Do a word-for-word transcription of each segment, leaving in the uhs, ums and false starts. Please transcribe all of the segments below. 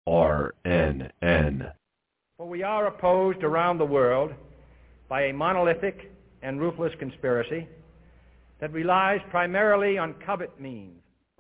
R N N. For we are opposed around the world by a monolithic and ruthless conspiracy that relies primarily on covert means.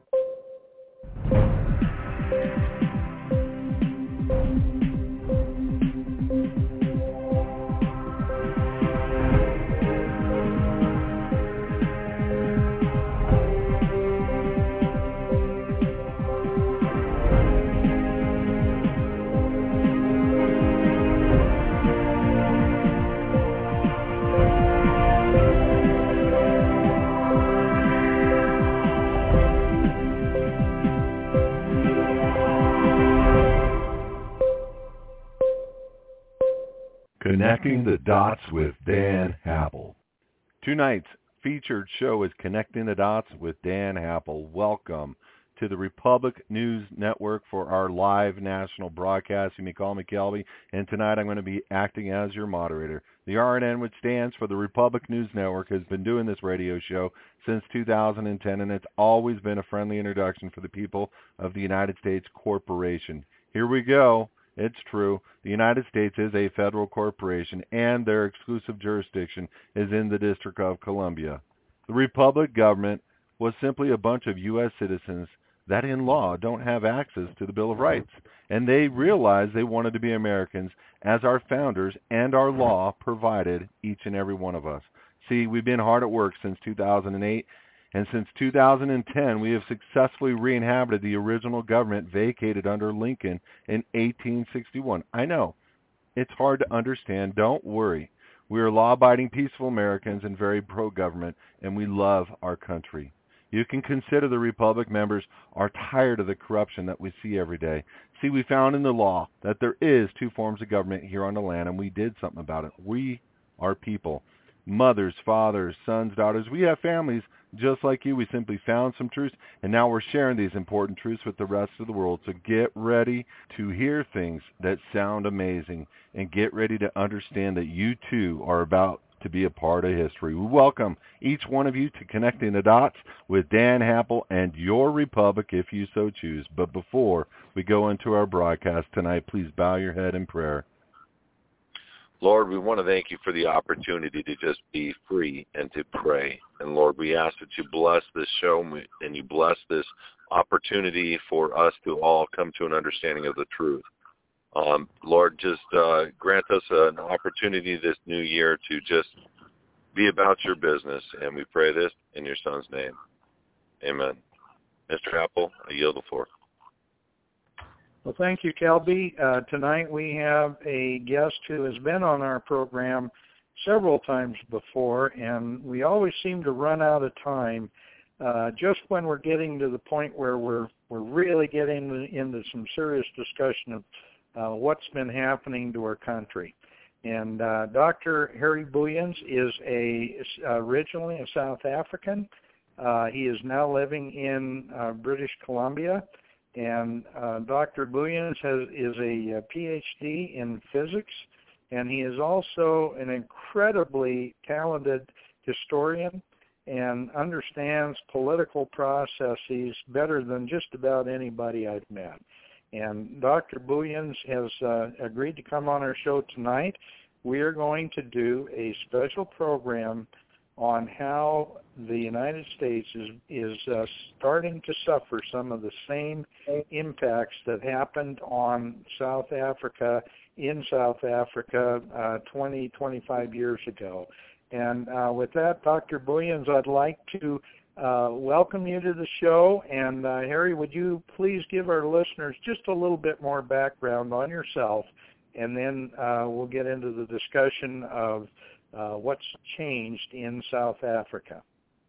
Connecting the Dots with Dan Happel. Tonight's featured show is Connecting the Dots with Dan Happel. Welcome to the Republic News Network for our live national broadcast. You may call me Kelby, and tonight I'm going to be acting as your moderator. The R N N, which stands for the Republic News Network, has been doing this radio show since two thousand ten, and it's always been a friendly introduction for the people of the United States Corporation. Here we go. It's true. The United States is a federal corporation, and their exclusive jurisdiction is in the District of Columbia. The Republic government was simply a bunch of U S citizens that in law don't have access to the Bill of Rights, and they realized they wanted to be Americans as our founders and our law provided each and every one of us. See, we've been hard at work since two thousand eight, and since two thousand ten, we have successfully re-inhabited the original government vacated under Lincoln in eighteen sixty-one. I know, it's hard to understand. Don't worry. We are law-abiding, peaceful Americans and very pro-government, and we love our country. You can consider the Republic members are tired of the corruption that we see every day. See, we found in the law that there is two forms of government here on the land, and we did something about it. We are people. Mothers, fathers, sons, daughters. We have families just like you. We simply found some truths, and now we're sharing these important truths with the rest of the world. So get ready to hear things that sound amazing, and get ready to understand that you too are about to be a part of history. We welcome each one of you to Connecting the Dots with Dan Happel and your Republic if you so choose. But before we go into our broadcast tonight, please bow your head in prayer. Lord, we want to thank you for the opportunity to just be free and to pray. And Lord, we ask that you bless this show and you bless this opportunity for us to all come to an understanding of the truth. Um, Lord, just uh, grant us an opportunity this new year to just be about your business. And we pray this in your son's name. Amen. Mister Happel, I yield the floor. Well, thank you, Kelby. Uh, tonight we have a guest who has been on our program several times before, and we always seem to run out of time uh, just when we're getting to the point where we're we're really getting into some serious discussion of uh, what's been happening to our country. And uh, Doctor Harry Booyens is a originally a South African. Uh, he is now living in uh, British Columbia. And uh, Doctor Booyens has, is a, a P H D in physics, and he is also an incredibly talented historian and understands political processes better than just about anybody I've met. And Doctor Booyens has uh, agreed to come on our show tonight. We are going to do a special program on how the United States is is uh, starting to suffer some of the same impacts that happened on South Africa, in South Africa uh, twenty, twenty-five years ago. And uh, with that, Doctor Booyens, I'd like to uh, welcome you to the show. And uh, Harry, would you please give our listeners just a little bit more background on yourself, and then uh, we'll get into the discussion of Uh, what's changed in South Africa.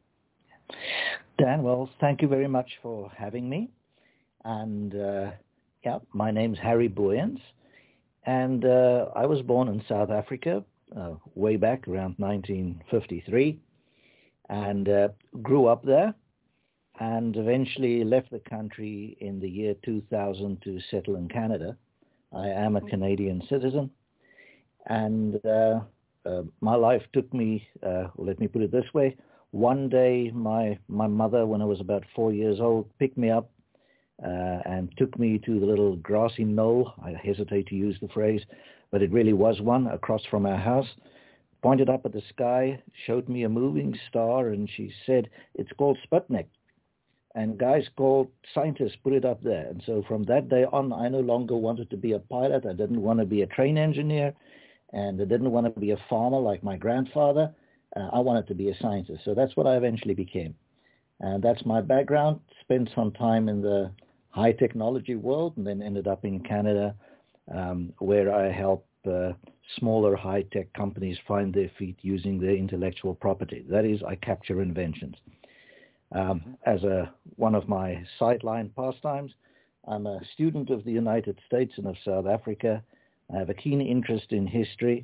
Dan, well, thank you very much for having me. And, uh, yeah, my name's Harry Booyens. And uh, I was born in South Africa uh, way back around nineteen fifty-three and uh, grew up there and eventually left the country in the year two thousand to settle in Canada. I am a Canadian citizen. And uh, Uh, my life took me, uh, well, let me put it this way. One day, my, my mother, when I was about four years old, picked me up uh, and took me to the little grassy knoll. I hesitate to use the phrase, but it really was one across from our house. Pointed up at the sky, showed me a moving star, and she said, "It's called Sputnik. And guys called scientists put it up there." And so from that day on, I no longer wanted to be a pilot. I didn't want to be a train engineer, and I didn't want to be a farmer like my grandfather. Uh, I wanted to be a scientist. So that's what I eventually became. And that's my background. Spent some time in the high technology world and then ended up in Canada, um, where I help uh, smaller high-tech companies find their feet using their intellectual property. That is, I capture inventions. Um, as a one of my sideline pastimes, I'm a student of the United States and of South Africa. I have a keen interest in history,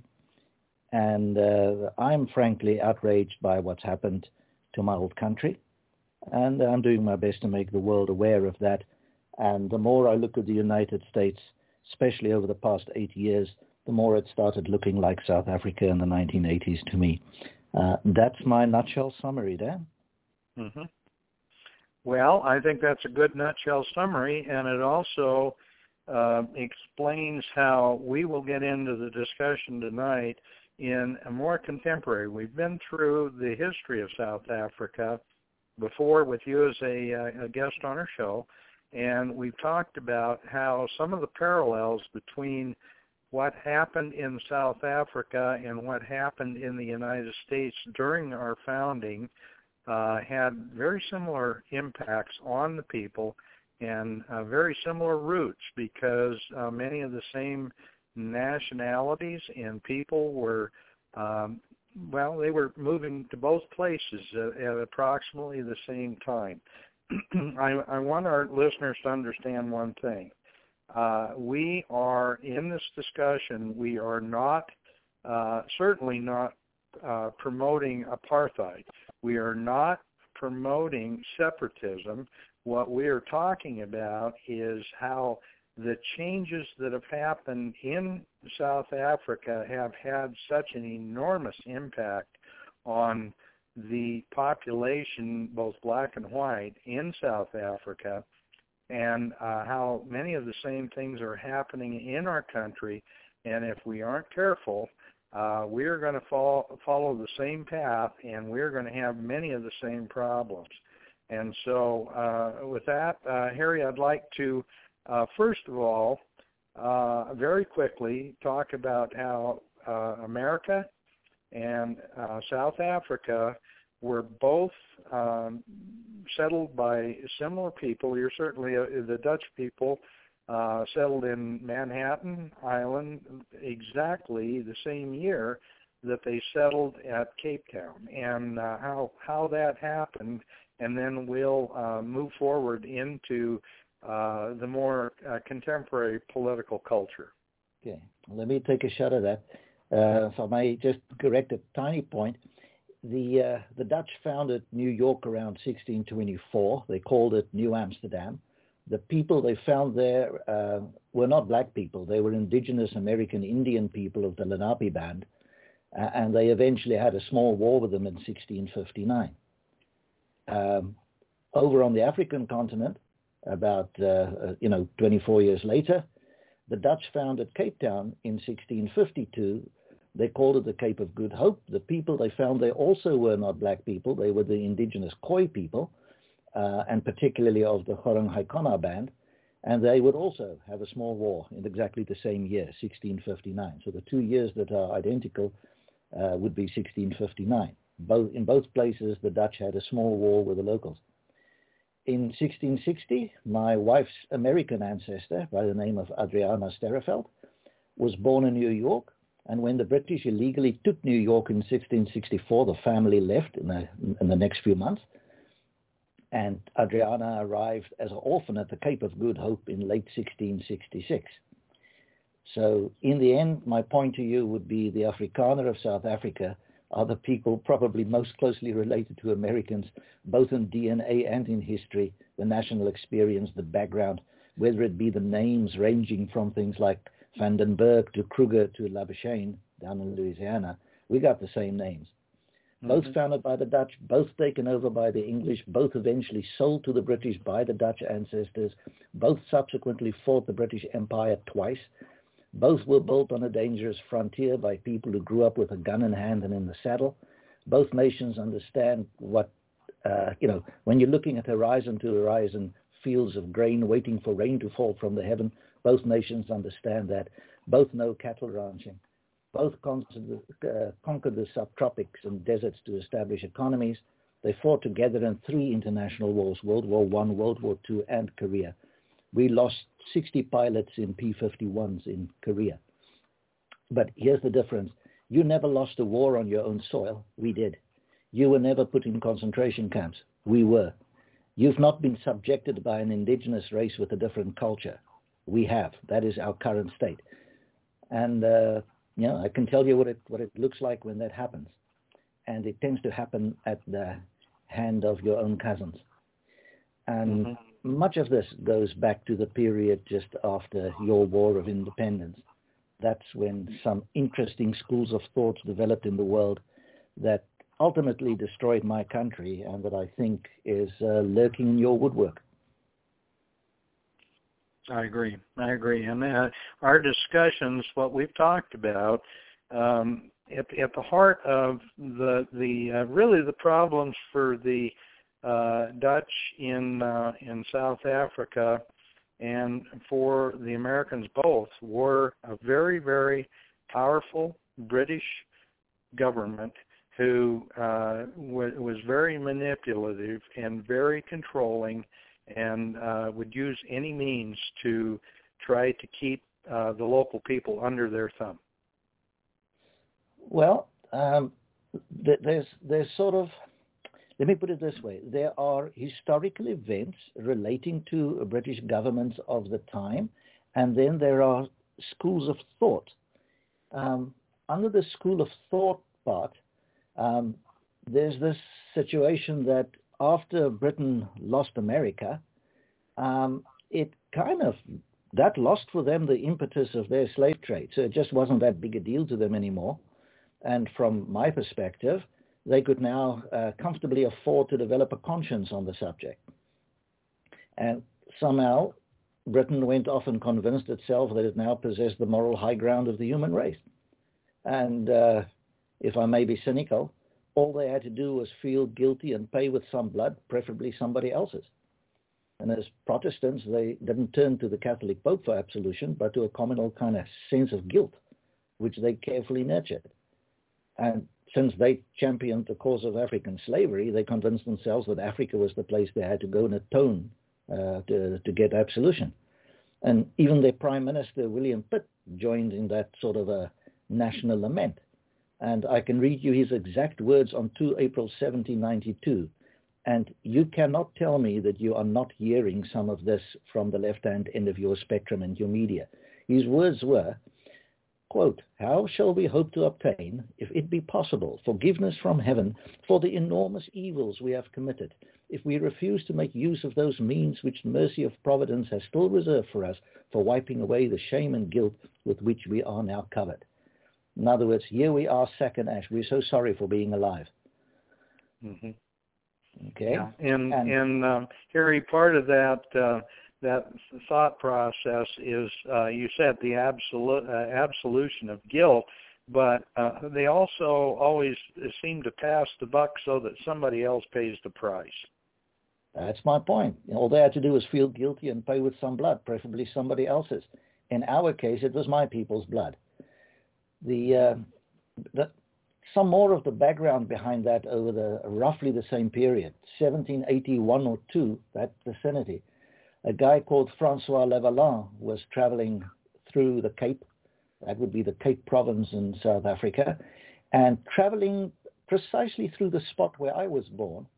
and uh, I'm frankly outraged by what's happened to my old country, and I'm doing my best to make the world aware of that. And the more I look at the United States, especially over the past eight years, the more it started looking like South Africa in the nineteen eighties to me. Uh, that's my nutshell summary, Dan. Mm-hmm. Well, I think that's a good nutshell summary, and it also uh, explains how we will get into the discussion tonight in a more contemporary. We've been through the history of South Africa before with you as a, uh, a guest on our show, and we've talked about how some of the parallels between what happened in South Africa and what happened in the United States during our founding uh, had very similar impacts on the people and uh, very similar roots, because uh, many of the same nationalities and people were, um, well, they were moving to both places at, at approximately the same time. I, I want our listeners to understand one thing. Uh, we are, in this discussion, we are not, uh, certainly not uh, promoting apartheid. We are not promoting separatism. What we are talking about is how the changes that have happened in South Africa have had such an enormous impact on the population, both black and white, in South Africa, and uh, how many of the same things are happening in our country. And if we aren't careful, uh, we're going to follow, follow the same path, and we're going to have many of the same problems. And so uh, with that, uh, Harry, I'd like to, uh, first of all, uh, very quickly talk about how uh, America and uh, South Africa were both um, settled by similar people. You're certainly uh, the Dutch people uh, settled in Manhattan Island exactly the same year that they settled at Cape Town, and uh, how how that happened, and then we'll uh, move forward into uh, the more uh, contemporary political culture. Okay, let me take a shot at that. Uh, if I may just correct a tiny point. The uh, the Dutch founded New York around sixteen twenty-four. They called it New Amsterdam. The people they found there uh, were not black people. They were indigenous American Indian people of the Lenape Band, uh, and they eventually had a small war with them in sixteen fifty-nine. Um, over on the African continent, about uh, uh, you know twenty-four years later, the Dutch founded Cape Town in sixteen fifty-two. They called it the Cape of Good Hope. The people they found there also were not black people. They were the indigenous Khoi people, uh, and particularly of the Horang Haikona band. And they would also have a small war in exactly the same year, sixteen fifty-nine. So the two years that are identical uh, would be sixteen fifty-nine. Both, in both places, the Dutch had a small war with the locals. In sixteen sixty, my wife's American ancestor, by the name of Adriana Sterreveld, was born in New York. And when the British illegally took New York in sixteen sixty-four, the family left in the, in the next few months. And Adriana arrived as an orphan at the Cape of Good Hope in late sixteen sixty-six. So in the end, my point to you would be the Afrikaner of South Africa are the people probably most closely related to Americans, both in D N A and in history, the national experience, the background, whether it be the names ranging from things like Vandenberg to Kruger to Labuschagne down in Louisiana. We got the same names. both Mm-hmm. founded by the Dutch, both taken over by the English, both eventually sold to the British by the Dutch ancestors, both subsequently fought the British Empire twice. Both were built on a dangerous frontier by people who grew up with a gun in hand and in the saddle. Both nations understand what, uh, you know, when you're looking at horizon to horizon, fields of grain waiting for rain to fall from the heaven, both nations understand that. Both know cattle ranching. Both conquered the, uh, conquered the subtropics and deserts to establish economies. They fought together in three international wars, World War One, World War Two, and Korea. We lost sixty pilots in P fifty-ones in Korea. But here's the difference. You never lost a war on your own soil. We did. You were never put in concentration camps. We were. You've not been subjected by an indigenous race with a different culture. We have. That is our current state. And, uh, you know, I can tell you what it, what it looks like when that happens. And it tends to happen at the hand of your own cousins. And mm-hmm. much of this goes back to the period just after your War of Independence. That's when some interesting schools of thought developed in the world that ultimately destroyed my country and that I think is uh, lurking in your woodwork. I agree. I agree. And uh, our discussions, what we've talked about, um, at, at the heart of the the uh, really the problems for the uh, Dutch in uh, in South Africa and for the Americans both were a very, very powerful British government who uh, w- was very manipulative and very controlling and uh, would use any means to try to keep uh, the local people under their thumb. Well, um, th- there's there's sort of, let me put it this way. There are historical events relating to British governments of the time, and then there are schools of thought. Um, under the school of thought part, um, there's this situation that after Britain lost America, um, it kind of, that lost for them the impetus of their slave trade. So it just wasn't that big a deal to them anymore. And from my perspective, they could now uh, comfortably afford to develop a conscience on the subject. And somehow Britain went off and convinced itself that it now possessed the moral high ground of the human race. And uh, if I may be cynical, all they had to do was feel guilty and pay with some blood, preferably somebody else's. And as Protestants, they didn't turn to the Catholic Pope for absolution, but to a communal kind of sense of guilt, which they carefully nurtured. And since they championed the cause of African slavery, they convinced themselves that Africa was the place they had to go and atone uh, to, to get absolution. And even their Prime Minister, William Pitt, joined in that sort of a national lament. And I can read you his exact words on the second of April seventeen ninety-two. And you cannot tell me that you are not hearing some of this from the left-hand end of your spectrum and your media. His words were, quote, "How shall we hope to obtain, if it be possible, forgiveness from heaven for the enormous evils we have committed, if we refuse to make use of those means which the mercy of Providence has still reserved for us for wiping away the shame and guilt with which we are now covered?" In other words, here we are, sack and ash. We're so sorry for being alive. Mm-hmm. Okay. Yeah. And and, and um, Harry, part of that uh, that thought process is, uh, you said, the absolute uh, absolution of guilt, but uh, they also always seem to pass the buck so that somebody else pays the price. That's my point. All they had to do was feel guilty and pay with some blood, preferably somebody else's. In our case, it was my people's blood. The, uh, the some more of the background behind that over the roughly the same period, seventeen eighty-one or two, that vicinity, a guy called Francois Levaillant was traveling through the Cape, that would be the Cape Province in South Africa, and traveling precisely through the spot where I was born,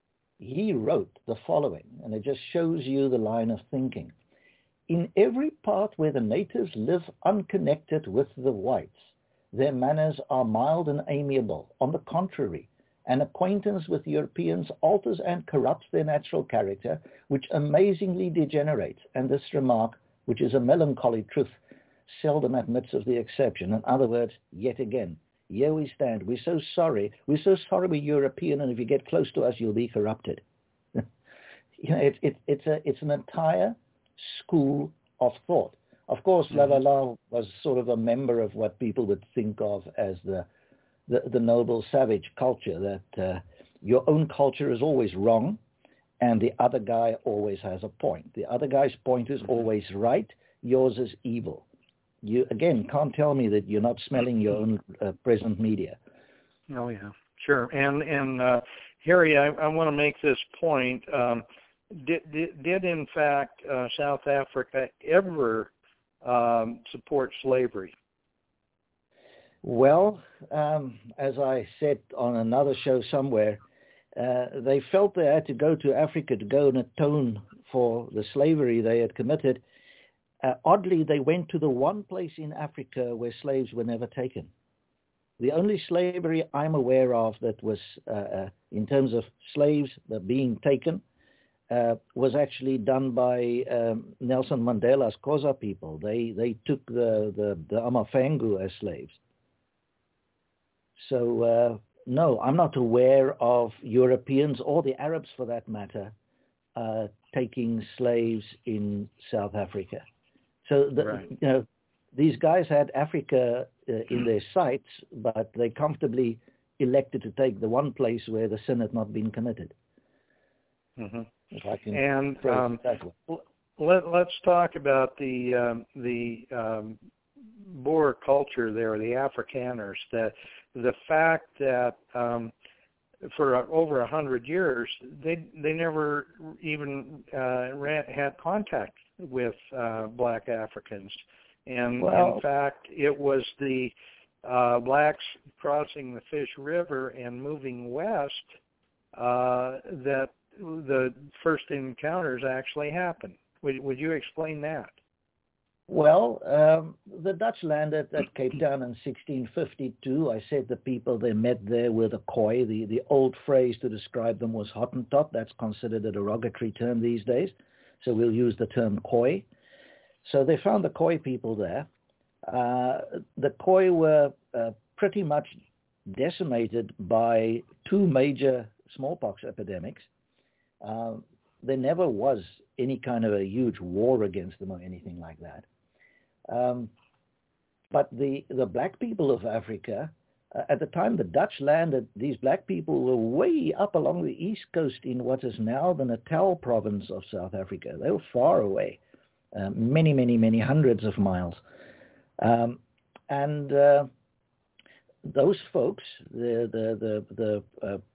he wrote the following, and it just shows you the line of thinking. "In every part where the natives live unconnected with the whites, their manners are mild and amiable. On the contrary, an acquaintance with Europeans alters and corrupts their natural character, which amazingly degenerates. And this remark, which is a melancholy truth, seldom admits of the exception." In other words, yet again, Here we stand. We're so sorry. We're so sorry we're European, and if you get close to us, you'll be corrupted. You know, it, it, it's a it's an entire school of thought. Of course, mm-hmm. Lavallée was sort of a member of what people would think of as the the, the noble savage culture, that uh, your own culture is always wrong, and the other guy always has a point. The other guy's point is mm-hmm. always right. Yours is evil. You, again, can't tell me that you're not smelling your own uh, present media. Oh, yeah, sure. And, and uh, Harry, I, I want to make this point. Um, did, did, did, in fact, uh, South Africa ever um, support slavery? Well, um, as I said on another show somewhere, uh, they felt they had to go to Africa to go and atone for the slavery they had committed. Uh, oddly, they went to the one place in Africa where slaves were never taken. The only slavery I'm aware of that was, uh, uh, in terms of slaves that being taken, uh, was actually done by um, Nelson Mandela's Xhosa people. They they took the, the, the Amafangu as slaves. So, uh, no, I'm not aware of Europeans or the Arabs, for that matter, uh, taking slaves in South Africa. So, the, right. you know, these guys had Africa uh, in their sights, but they comfortably elected to take the one place where the sin had not been committed. Mm-hmm. If I can and um, that way. Let, let's talk about the um, the um, Boer culture there, the Afrikaners. The the fact that um, for over a hundred years they they never even uh, ran, had contact with uh, black Africans, and well, in fact it was the uh, blacks crossing the Fish River and moving west uh, that the first encounters actually happened. Would, would you explain that? Well, um, the Dutch landed at Cape Town in sixteen fifty-two. I said the people they met there were the Khoi. The, the old phrase to describe them was Hottentot. That's considered a derogatory term these days. So we'll use the term Khoi. So they found the Khoi people there. Uh, the Khoi were uh, pretty much decimated by two major smallpox epidemics. Uh, there never was any kind of a huge war against them or anything like that. Um, but the, the black people of Africa, uh, at the time the Dutch landed, these black people were way up along the east coast in what is now the Natal province of South Africa. They were far away, uh, many, many, many hundreds of miles. Um, and uh, those folks, the, the, the, the uh,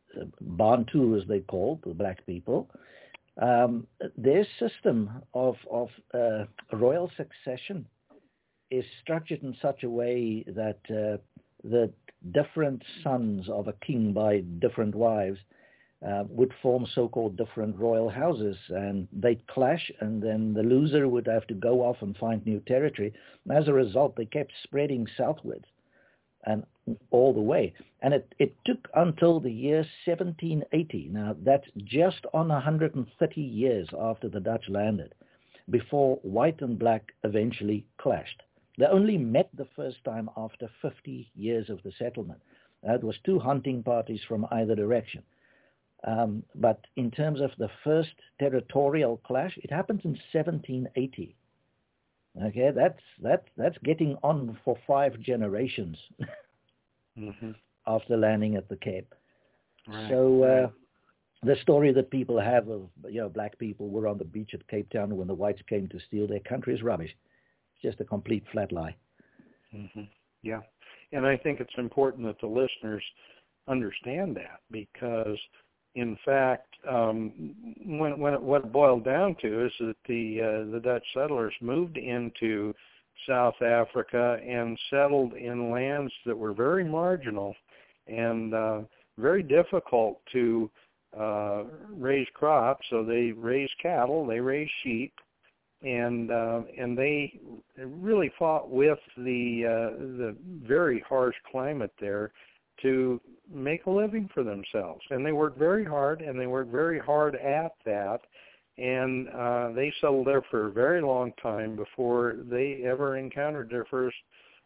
Bantu, as they called, the black people, um, their system of, of uh, royal succession is structured in such a way that uh, the different sons of a king by different wives uh, would form so-called different royal houses, and they'd clash, and then the loser would have to go off and find new territory. And as a result, they kept spreading southwards and all the way. And it, it took until the year seventeen eighty, now that's just on one hundred thirty years after the Dutch landed, before white and black eventually clashed. They only met the first time after fifty years of the settlement. That was two hunting parties from either direction. Um, but in terms of the first territorial clash, it happened in seventeen eighty. Okay, that's that's that's getting on for five generations mm-hmm. after landing at the Cape. Right. So uh, the story that people have of, you know, black people were on the beach at Cape Town when the whites came to steal their country is rubbish. It's just a complete flat lie. Mm-hmm. Yeah, and I think it's important that the listeners understand that, because in fact, um, when, when it, what it boiled down to is that the uh, the Dutch settlers moved into South Africa and settled in lands that were very marginal and uh, very difficult to uh, raise crops. So they raised cattle, they raised sheep, and uh, and they really fought with the uh, the very harsh climate there to make a living for themselves. And they worked very hard, and they worked very hard at that. And uh, they settled there for a very long time before they ever encountered their first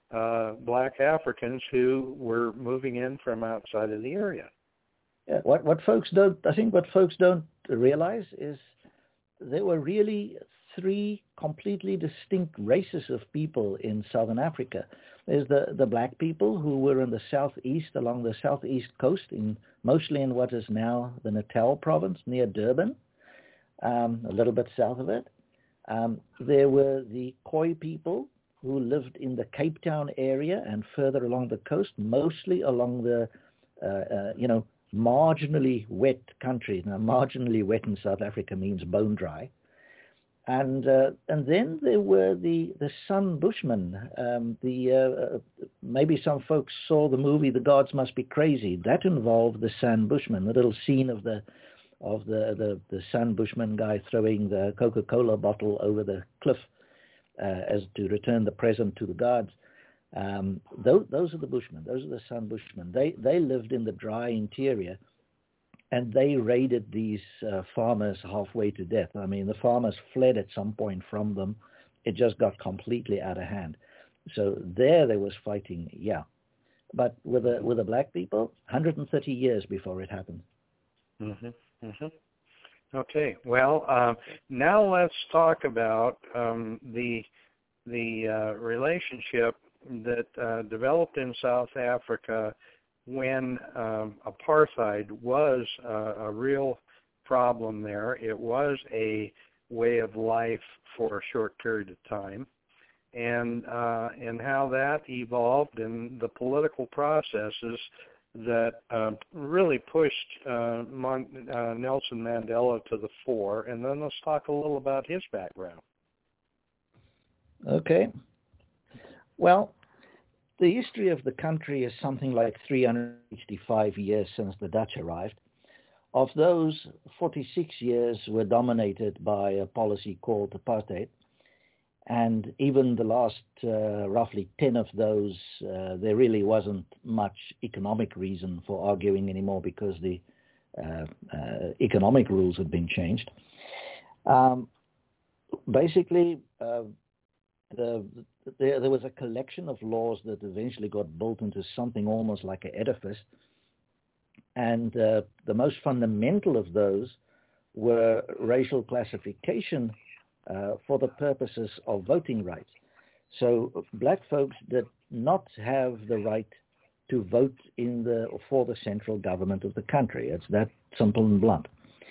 uh, black Africans who were moving in from outside of the area. Yeah, what what folks don't, I think, what folks don't realize is there were really three completely distinct races of people in Southern Africa. There's the, the black people who were in the southeast, along the southeast coast, in mostly in what is now the Natal province near Durban, um, a little bit south of it. Um, there were the Khoi people who lived in the Cape Town area and further along the coast, mostly along the, uh, uh, you know, marginally wet country. Now, marginally wet in South Africa means bone dry. And uh, and then there were the, the San Bushmen. Um, the uh, maybe some folks saw the movie The Gods Must Be Crazy. That involved the San Bushmen, the little scene of the of the, the, the San Bushman guy throwing the Coca-Cola bottle over the cliff uh, as to return the present to the gods. Um, those, those are the Bushmen. Those are the San Bushmen. They they lived in the dry interior, and they raided these uh, farmers halfway to death. I mean, the farmers fled at some point from them. It just got completely out of hand. So there, there was fighting, yeah. But with the with the black people, one hundred thirty years before it happened. Mm-hmm. Mm-hmm. Okay. Well, uh, now let's talk about um, the the uh, relationship that uh, developed in South Africa when um, apartheid was uh, a real problem there. It was a way of life for a short period of time, and uh, and how that evolved and the political processes that uh, really pushed uh, Mon- uh, Nelson Mandela to the fore. And then let's talk a little about his background. Okay. Well, the history of the country is something like three hundred sixty-five years since the Dutch arrived. Of those, forty-six years were dominated by a policy called apartheid. And even the last uh, roughly ten of those, uh, there really wasn't much economic reason for arguing anymore because the uh, uh, economic rules had been changed. Um, basically, uh, the, there, there was a collection of laws that eventually got built into something almost like an edifice. And uh, the most fundamental of those were racial classification uh, for the purposes of voting rights. So black folks did not have the right to vote in the for the central government of the country. It's that simple and blunt.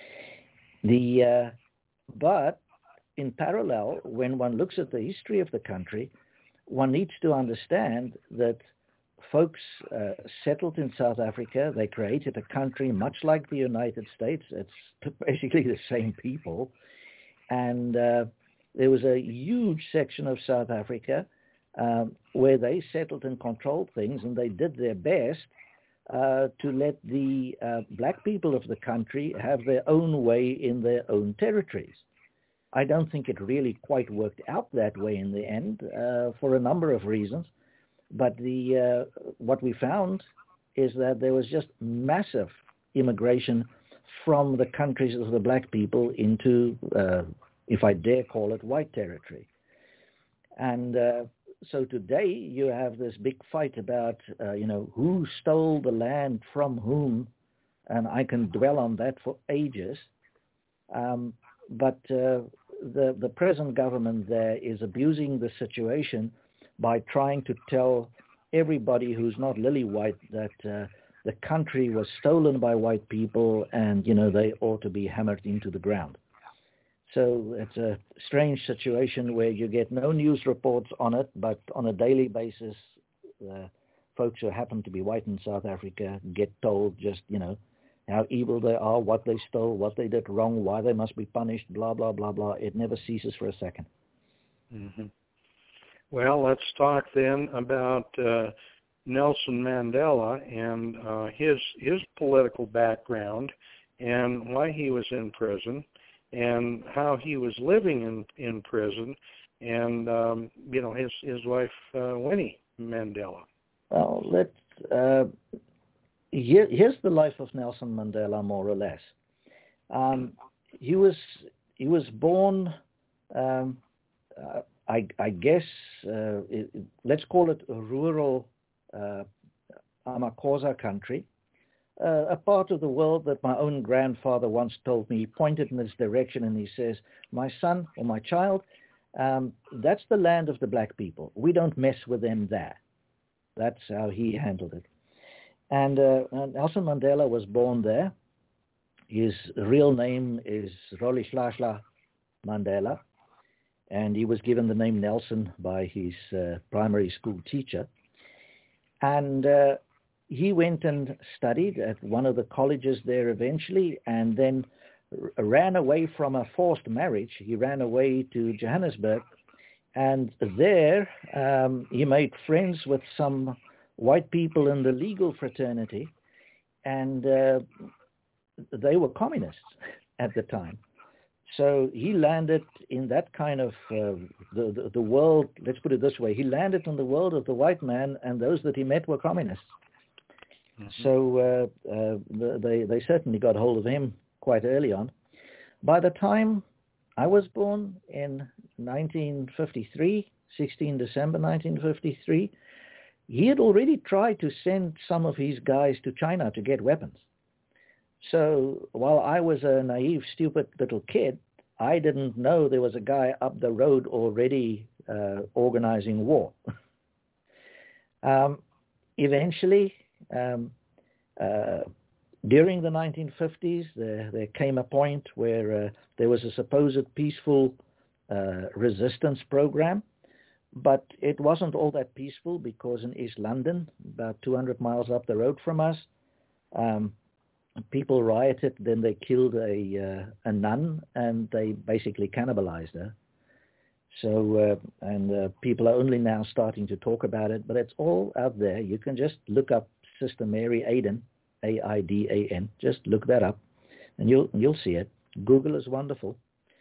The uh, but in parallel, when one looks at the history of the country, one needs to understand that folks uh, settled in South Africa. They created a country much like the United States. It's basically the same people. And uh, there was a huge section of South Africa um, where they settled and controlled things, and they did their best uh, to let the uh, black people of the country have their own way in their own territories. I don't think it really quite worked out that way in the end uh, for a number of reasons. But the uh, what we found is that there was just massive immigration from the countries of the black people into, uh, if I dare call it, white territory. And uh, so today you have this big fight about, uh, you know, who stole the land from whom, and I can dwell on that for ages. Um, but uh, the, the present government there is abusing the situation by trying to tell everybody who's not lily white that uh, the country was stolen by white people and, you know, they ought to be hammered into the ground. So it's a strange situation where you get no news reports on it, but on a daily basis, uh, folks who happen to be white in South Africa get told just, you know, how evil they are, what they stole, what they did wrong, why they must be punished, blah, blah, blah, blah. It never ceases for a second. Mm-hmm. Well, let's talk then about uh, Nelson Mandela and uh, his his political background and why he was in prison and how he was living in, in prison and, um, you know, his, his wife, uh, Winnie Mandela. Well, let's, uh, here, here's the life of Nelson Mandela, more or less. Um, he was he was born... Um, uh, I, I guess, uh, it, let's call it a rural uh, Amakosa country, uh, a part of the world that my own grandfather once told me. He pointed in this direction and he says, my son or my child, um, that's the land of the black people. We don't mess with them there. That's how he handled it. And uh, Nelson Mandela was born there. His real name is Rolihlahla Mandela, and he was given the name Nelson by his uh, primary school teacher. And uh, he went and studied at one of the colleges there eventually, and then r- ran away from a forced marriage. He ran away to Johannesburg, and there um, he made friends with some white people in the legal fraternity, and uh, they were communists at the time. So he landed in that kind of uh, the, the the world. Let's put it this way: he landed in the world of the white man, and those that he met were communists. Mm-hmm. So uh, uh, they they certainly got hold of him quite early on. By the time I was born in nineteen fifty-three, sixteen December nineteen fifty-three, he had already tried to send some of his guys to China to get weapons. So while I was a naive, stupid little kid, I didn't know there was a guy up the road already uh, organizing war. um, eventually, um, uh, during the nineteen fifties, there, there came a point where uh, there was a supposed peaceful uh, resistance program, but it wasn't all that peaceful because in East London, about two hundred miles up the road from us, um, people rioted, then they killed a uh, a nun, and they basically cannibalized her. So, uh, and uh, people are only now starting to talk about it, but it's all out there. You can just look up Sister Mary Aiden, A I D A N. Just look that up, and you'll you'll see it. Google is wonderful.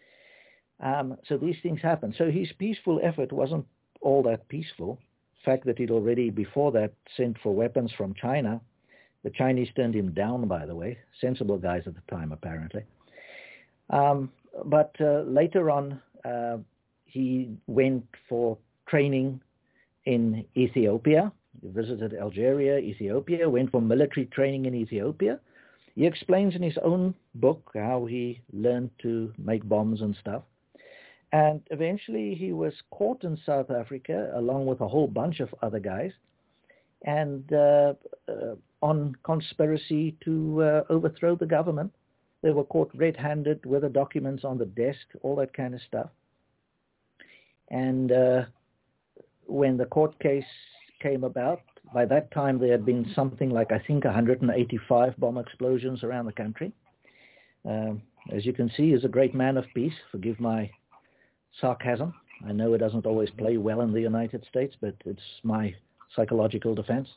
Um, so these things happen. So his peaceful effort wasn't all that peaceful. The fact that he'd already before that sent for weapons from China. The Chinese turned him down, by the way. Sensible guys at the time, apparently. Um, but uh, later on, uh, he went for training in Ethiopia. He visited Algeria, Ethiopia, went for military training in Ethiopia. He explains in his own book how he learned to make bombs and stuff. And eventually he was caught in South Africa along with a whole bunch of other guys, and uh, uh, on conspiracy to uh, overthrow the government. They were caught red-handed with the documents on the desk, all that kind of stuff. And uh, when the court case came about, by that time there had been something like, I think, one hundred eighty-five bomb explosions around the country. Um, as you can see, he's a great man of peace. Forgive my sarcasm. I know it doesn't always play well in the United States, but it's my psychological defense.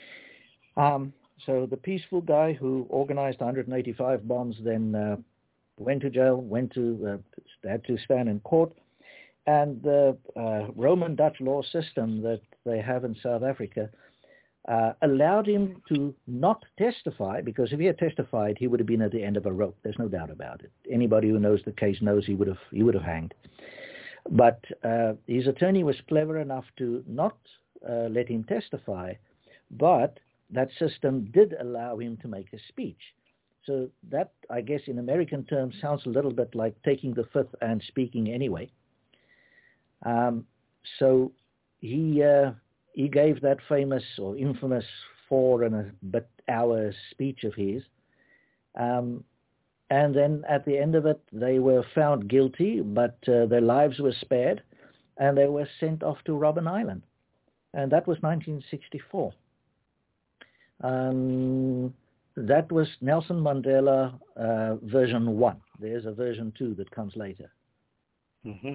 Um, so the peaceful guy who organized one hundred eighty-five bombs then uh, went to jail, went to, uh, had to stand in court, and the uh, Roman Dutch law system that they have in South Africa uh, allowed him to not testify, because if he had testified, he would have been at the end of a rope. There's no doubt about it. Anybody who knows the case knows he would have he would have hanged. But uh, his attorney was clever enough to not uh, let him testify, but that system did allow him to make a speech. So that, I guess, in American terms, sounds a little bit like taking the fifth and speaking anyway. Um, so he uh, he gave that famous or infamous four and a bit hour speech of his. Um, and then at the end of it, they were found guilty, but uh, their lives were spared, and they were sent off to Robben Island. And that was nineteen sixty-four. Um, that was Nelson Mandela uh, version one. There's a version two that comes later. Mm-hmm.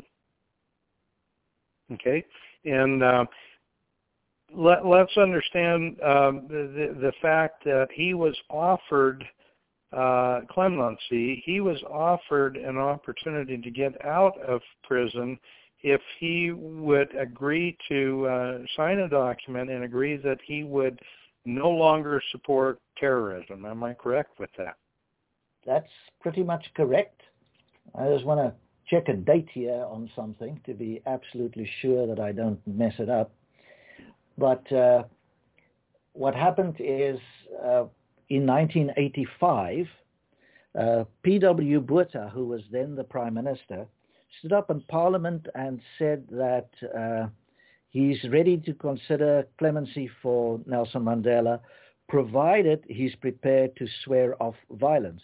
Okay, and uh, let, let's understand um, the, the fact that he was offered uh, clemency. He was offered an opportunity to get out of prison if he would agree to uh, sign a document and agree that he would no longer support terrorism. Am I correct with that? That's pretty much correct. I just want to check a date here on something to be absolutely sure that I don't mess it up. But uh, what happened is uh, in nineteen eighty-five, uh, P W Botha, who was then the Prime Minister, stood up in Parliament and said that uh, he's ready to consider clemency for Nelson Mandela, provided he's prepared to swear off violence.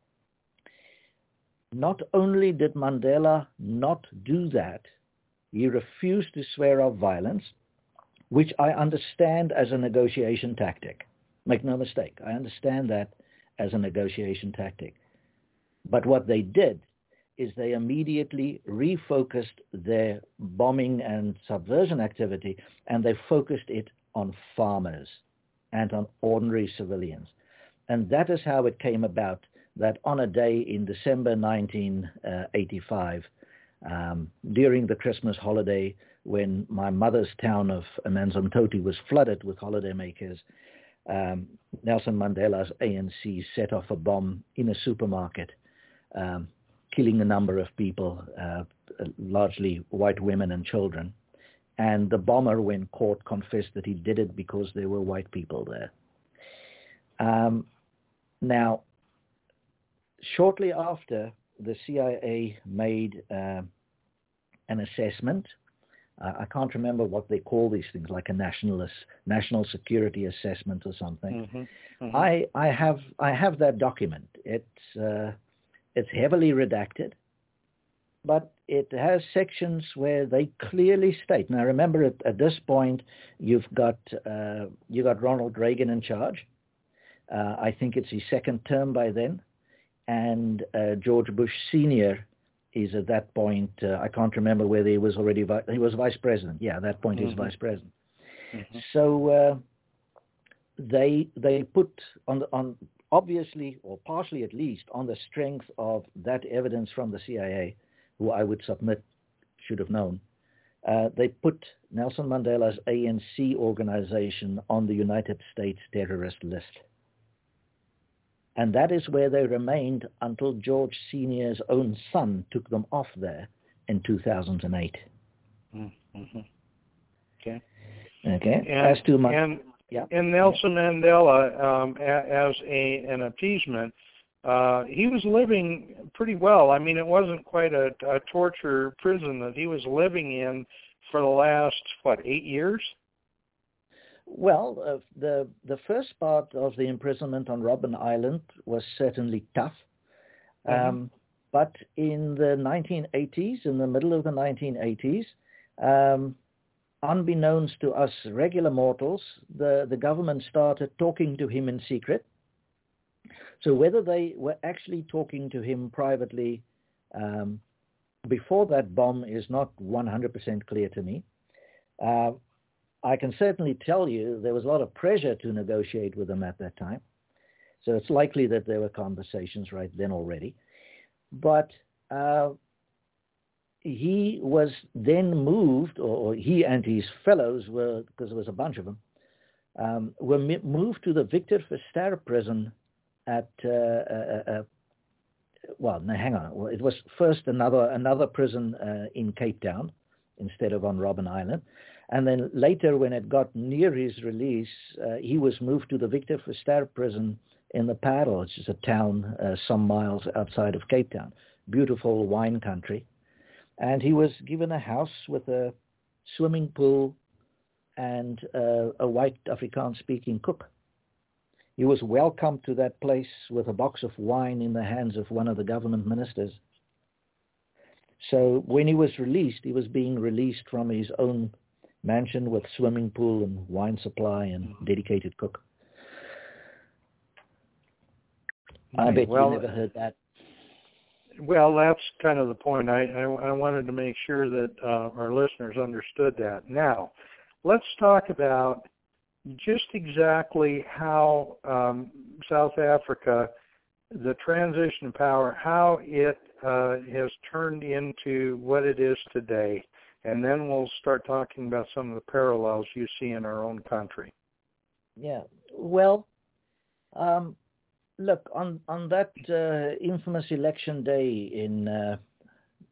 Not only did Mandela not do that, he refused to swear off violence, which I understand as a negotiation tactic. Make no mistake, I understand that as a negotiation tactic. But what they did is they immediately refocused their bombing and subversion activity, and they focused it on farmers and on ordinary civilians. And that is how it came about that on a day in December nineteen eighty-five, um, during the Christmas holiday, when my mother's town of Amanzimtoti was flooded with holidaymakers, um, Nelson Mandela's A N C set off a bomb in a supermarket, um, killing a number of people, uh, largely white women and children. And the bomber, when caught, confessed that he did it because there were white people there. Um, now, shortly after, the C I A made uh, an assessment. Uh, I can't remember what they call these things, like a national national security assessment or something. Mm-hmm. Mm-hmm. I I have I have that document. It's uh, it's heavily redacted, but it has sections where they clearly state. Now, remember, at, at this point, you've got uh, you got Ronald Reagan in charge. Uh, I think it's his second term by then, and uh, George Bush Senior is at that point. Uh, I can't remember whether he was already vi- he was vice president. Yeah, at that point mm-hmm. he was vice president. Mm-hmm. So uh, they they put on the, on obviously, or partially at least, on the strength of that evidence from the C I A, who I would submit should have known, uh, they put Nelson Mandela's A N C organization on the United States terrorist list. And that is where they remained until George Senior's own son took them off there in two thousand eight. Mm-hmm. Okay. Okay. And, As to my, and, yeah. and Nelson yeah. Mandela, um, a, as a an appeasement, uh, he was living pretty well. I mean, it wasn't quite a, a torture prison that he was living in for the last, what, eight years? Well, uh, the the first part of the imprisonment on Robben Island was certainly tough. Mm-hmm. Um, but in the nineteen eighties, in the middle of the nineteen eighties, um, unbeknownst to us regular mortals, the, the government started talking to him in secret. So whether they were actually talking to him privately um, before that bomb is not one hundred percent clear to me. Uh, I can certainly tell you there was a lot of pressure to negotiate with them at that time. So it's likely that there were conversations right then already. But uh, he was then moved, or, or he and his fellows were, because there was a bunch of them, um, were moved to the Victor Verster prison at, uh, uh, uh, well, no, hang on. Well, it was first another another prison uh, in Cape Town instead of on Robben Island. And then later, when it got near his release, uh, he was moved to the Victor Verster prison in the Parel, which is a town uh, some miles outside of Cape Town. Beautiful wine country. And he was given a house with a swimming pool and uh, a white Afrikaans-speaking cook. He was welcomed to that place with a box of wine in the hands of one of the government ministers. So when he was released, he was being released from his own mansion with swimming pool and wine supply and dedicated cook. I bet well, you never heard that. Well, that's kind of the point. I, I, I wanted to make sure that uh, our listeners understood that. Now, let's talk about just exactly how um, South Africa, the transition of power, how it uh, has turned into what it is today. And then we'll start talking about some of the parallels you see in our own country. Yeah. Well, um, look, on, on that uh, infamous election day in uh,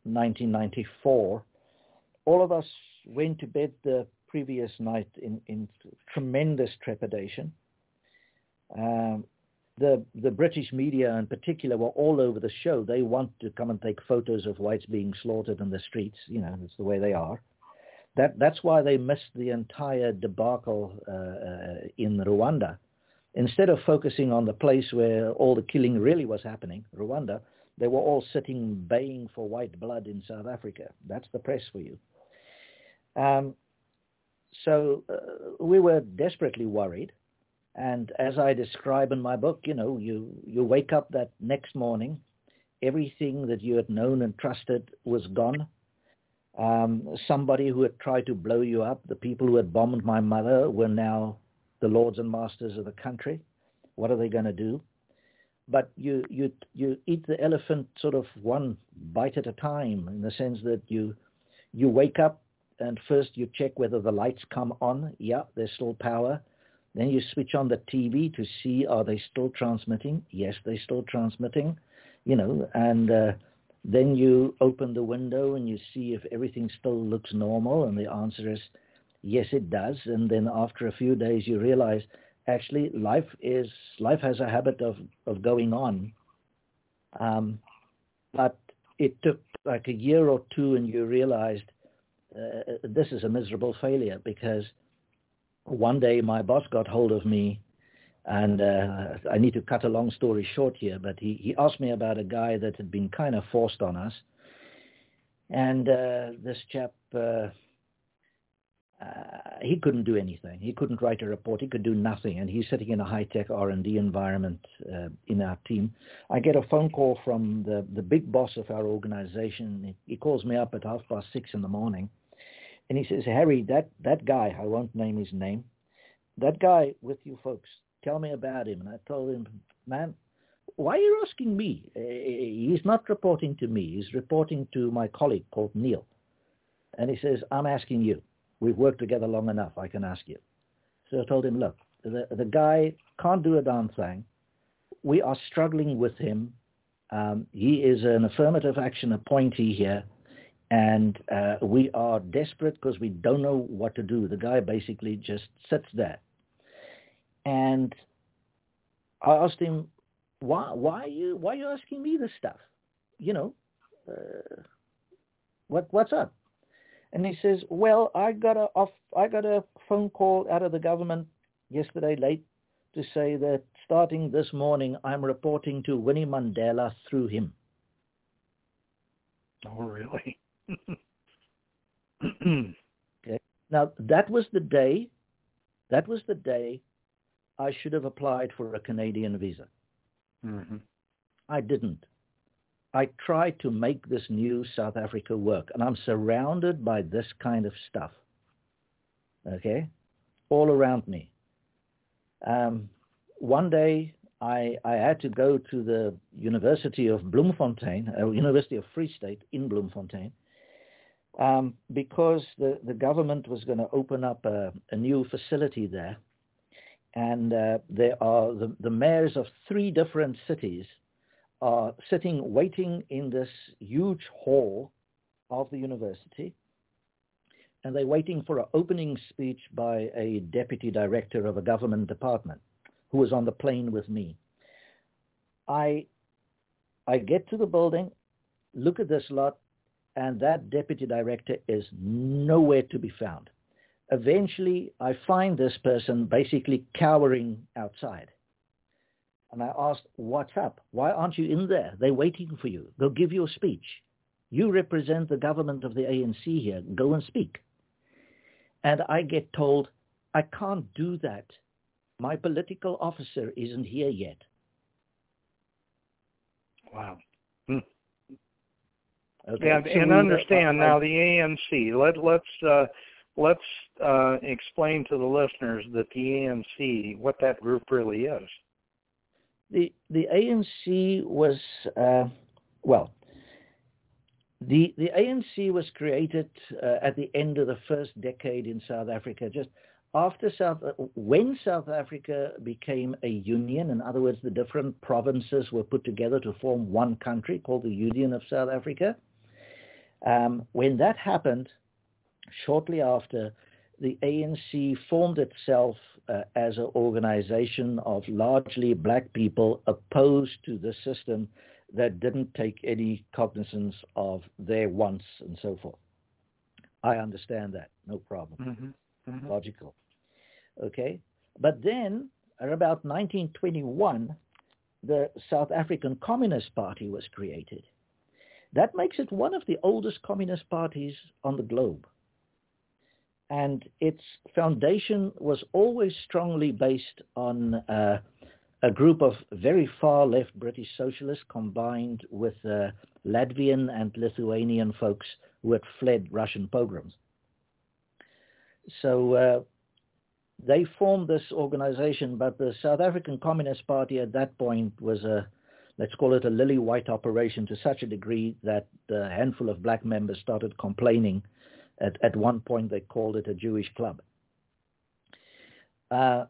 nineteen ninety-four, all of us went to bed the previous night in, in tremendous trepidation. Um, the the British media in particular were all over the show. They want to come and take photos of whites being slaughtered in the streets. You know, that's the way they are. That that's why they missed the entire debacle uh, uh, in Rwanda. Instead of focusing on the place where all the killing really was happening, Rwanda, they were all sitting baying for white blood in South Africa. That's the press for you. Um, so uh, we were desperately worried. And as I describe in my book, you know, you, you wake up that next morning, everything that you had known and trusted was gone. Um, somebody who had tried to blow you up, the people who had bombed my mother were now the lords and masters of the country. What are they going to do? But you, you, you eat the elephant sort of one bite at a time, in the sense that you, you wake up and first you check whether the lights come on. Yeah, there's still power. Then you switch on the T V to see, are they still transmitting? Yes, they're still transmitting, you know, and uh, then you open the window and you see if everything still looks normal, and the answer is, yes, it does. And then after a few days, you realize, actually, life is life has a habit of, of going on. Um, but it took like a year or two, and you realized uh, this is a miserable failure, because one day my boss got hold of me, and uh, I need to cut a long story short here, but he, he asked me about a guy that had been kind of forced on us. And uh, this chap, uh, uh, he couldn't do anything. He couldn't write a report. He could do nothing. And he's sitting in a high-tech R and D environment uh, in our team. I get a phone call from the, the big boss of our organization. He, he calls me up at half past six in the morning. And he says, Harry, that, that guy, I won't name his name, that guy with you folks, tell me about him. And I told him, man, why are you asking me? He's not reporting to me. He's reporting to my colleague called Neil. And he says, I'm asking you. We've worked together long enough. I can ask you. So I told him, look, the, the guy can't do a darn thing. We are struggling with him. Um, he is an affirmative action appointee here. And uh, we are desperate because we don't know what to do. The guy basically just sits there. And I asked him, why, why, are you, why are you asking me this stuff? You know, uh, what, what's up? And he says, well, I got a off, I got a phone call out of the government yesterday late to say that starting this morning, I'm reporting to Winnie Mandela through him. Oh, really? Okay. Now, that was the day, that was the day I should have applied for a Canadian visa. Mm-hmm. I didn't. I tried to make this new South Africa work, and I'm surrounded by this kind of stuff, okay, all around me. Um, one day, I, I had to go to the University of Bloemfontein, uh, University of Free State in Bloemfontein, um, because the, the government was going to open up a, a new facility there. And uh, there are the, the mayors of three different cities are sitting, waiting in this huge hall of the university. And they're waiting for an opening speech by a deputy director of a government department who was on the plane with me. I, I get to the building, look at this lot, and that deputy director is nowhere to be found. Eventually, I find this person basically cowering outside. And I asked, what's up? Why aren't you in there? They're waiting for you. Go give your speech. You represent the government of the A N C here. Go and speak. And I get told, I can't do that. My political officer isn't here yet. Wow. Hmm. Okay, and, so and we, understand uh, now the A N C. Let let's uh, let's uh, explain to the listeners that the A N C, what that group really is. The the A N C was uh, well. The the A N C was created uh, at the end of the first decade in South Africa, just after South when South Africa became a union. In other words, the different provinces were put together to form one country called the Union of South Africa. Um, when that happened, shortly after, the A N C formed itself uh, as an organization of largely black people opposed to the system that didn't take any cognizance of their wants and so forth. I understand that, no problem. Mm-hmm. Mm-hmm. Logical. Okay? But then, at about nineteen twenty-one, the South African Communist Party was created. That makes it one of the oldest communist parties on the globe. And its foundation was always strongly based on uh, a group of very far-left British socialists combined with uh, Latvian and Lithuanian folks who had fled Russian pogroms. So uh, they formed this organization, but the South African Communist Party at that point was a, let's call it a lily-white operation to such a degree that a handful of black members started complaining. At, at one point, they called it a Jewish club. Uh,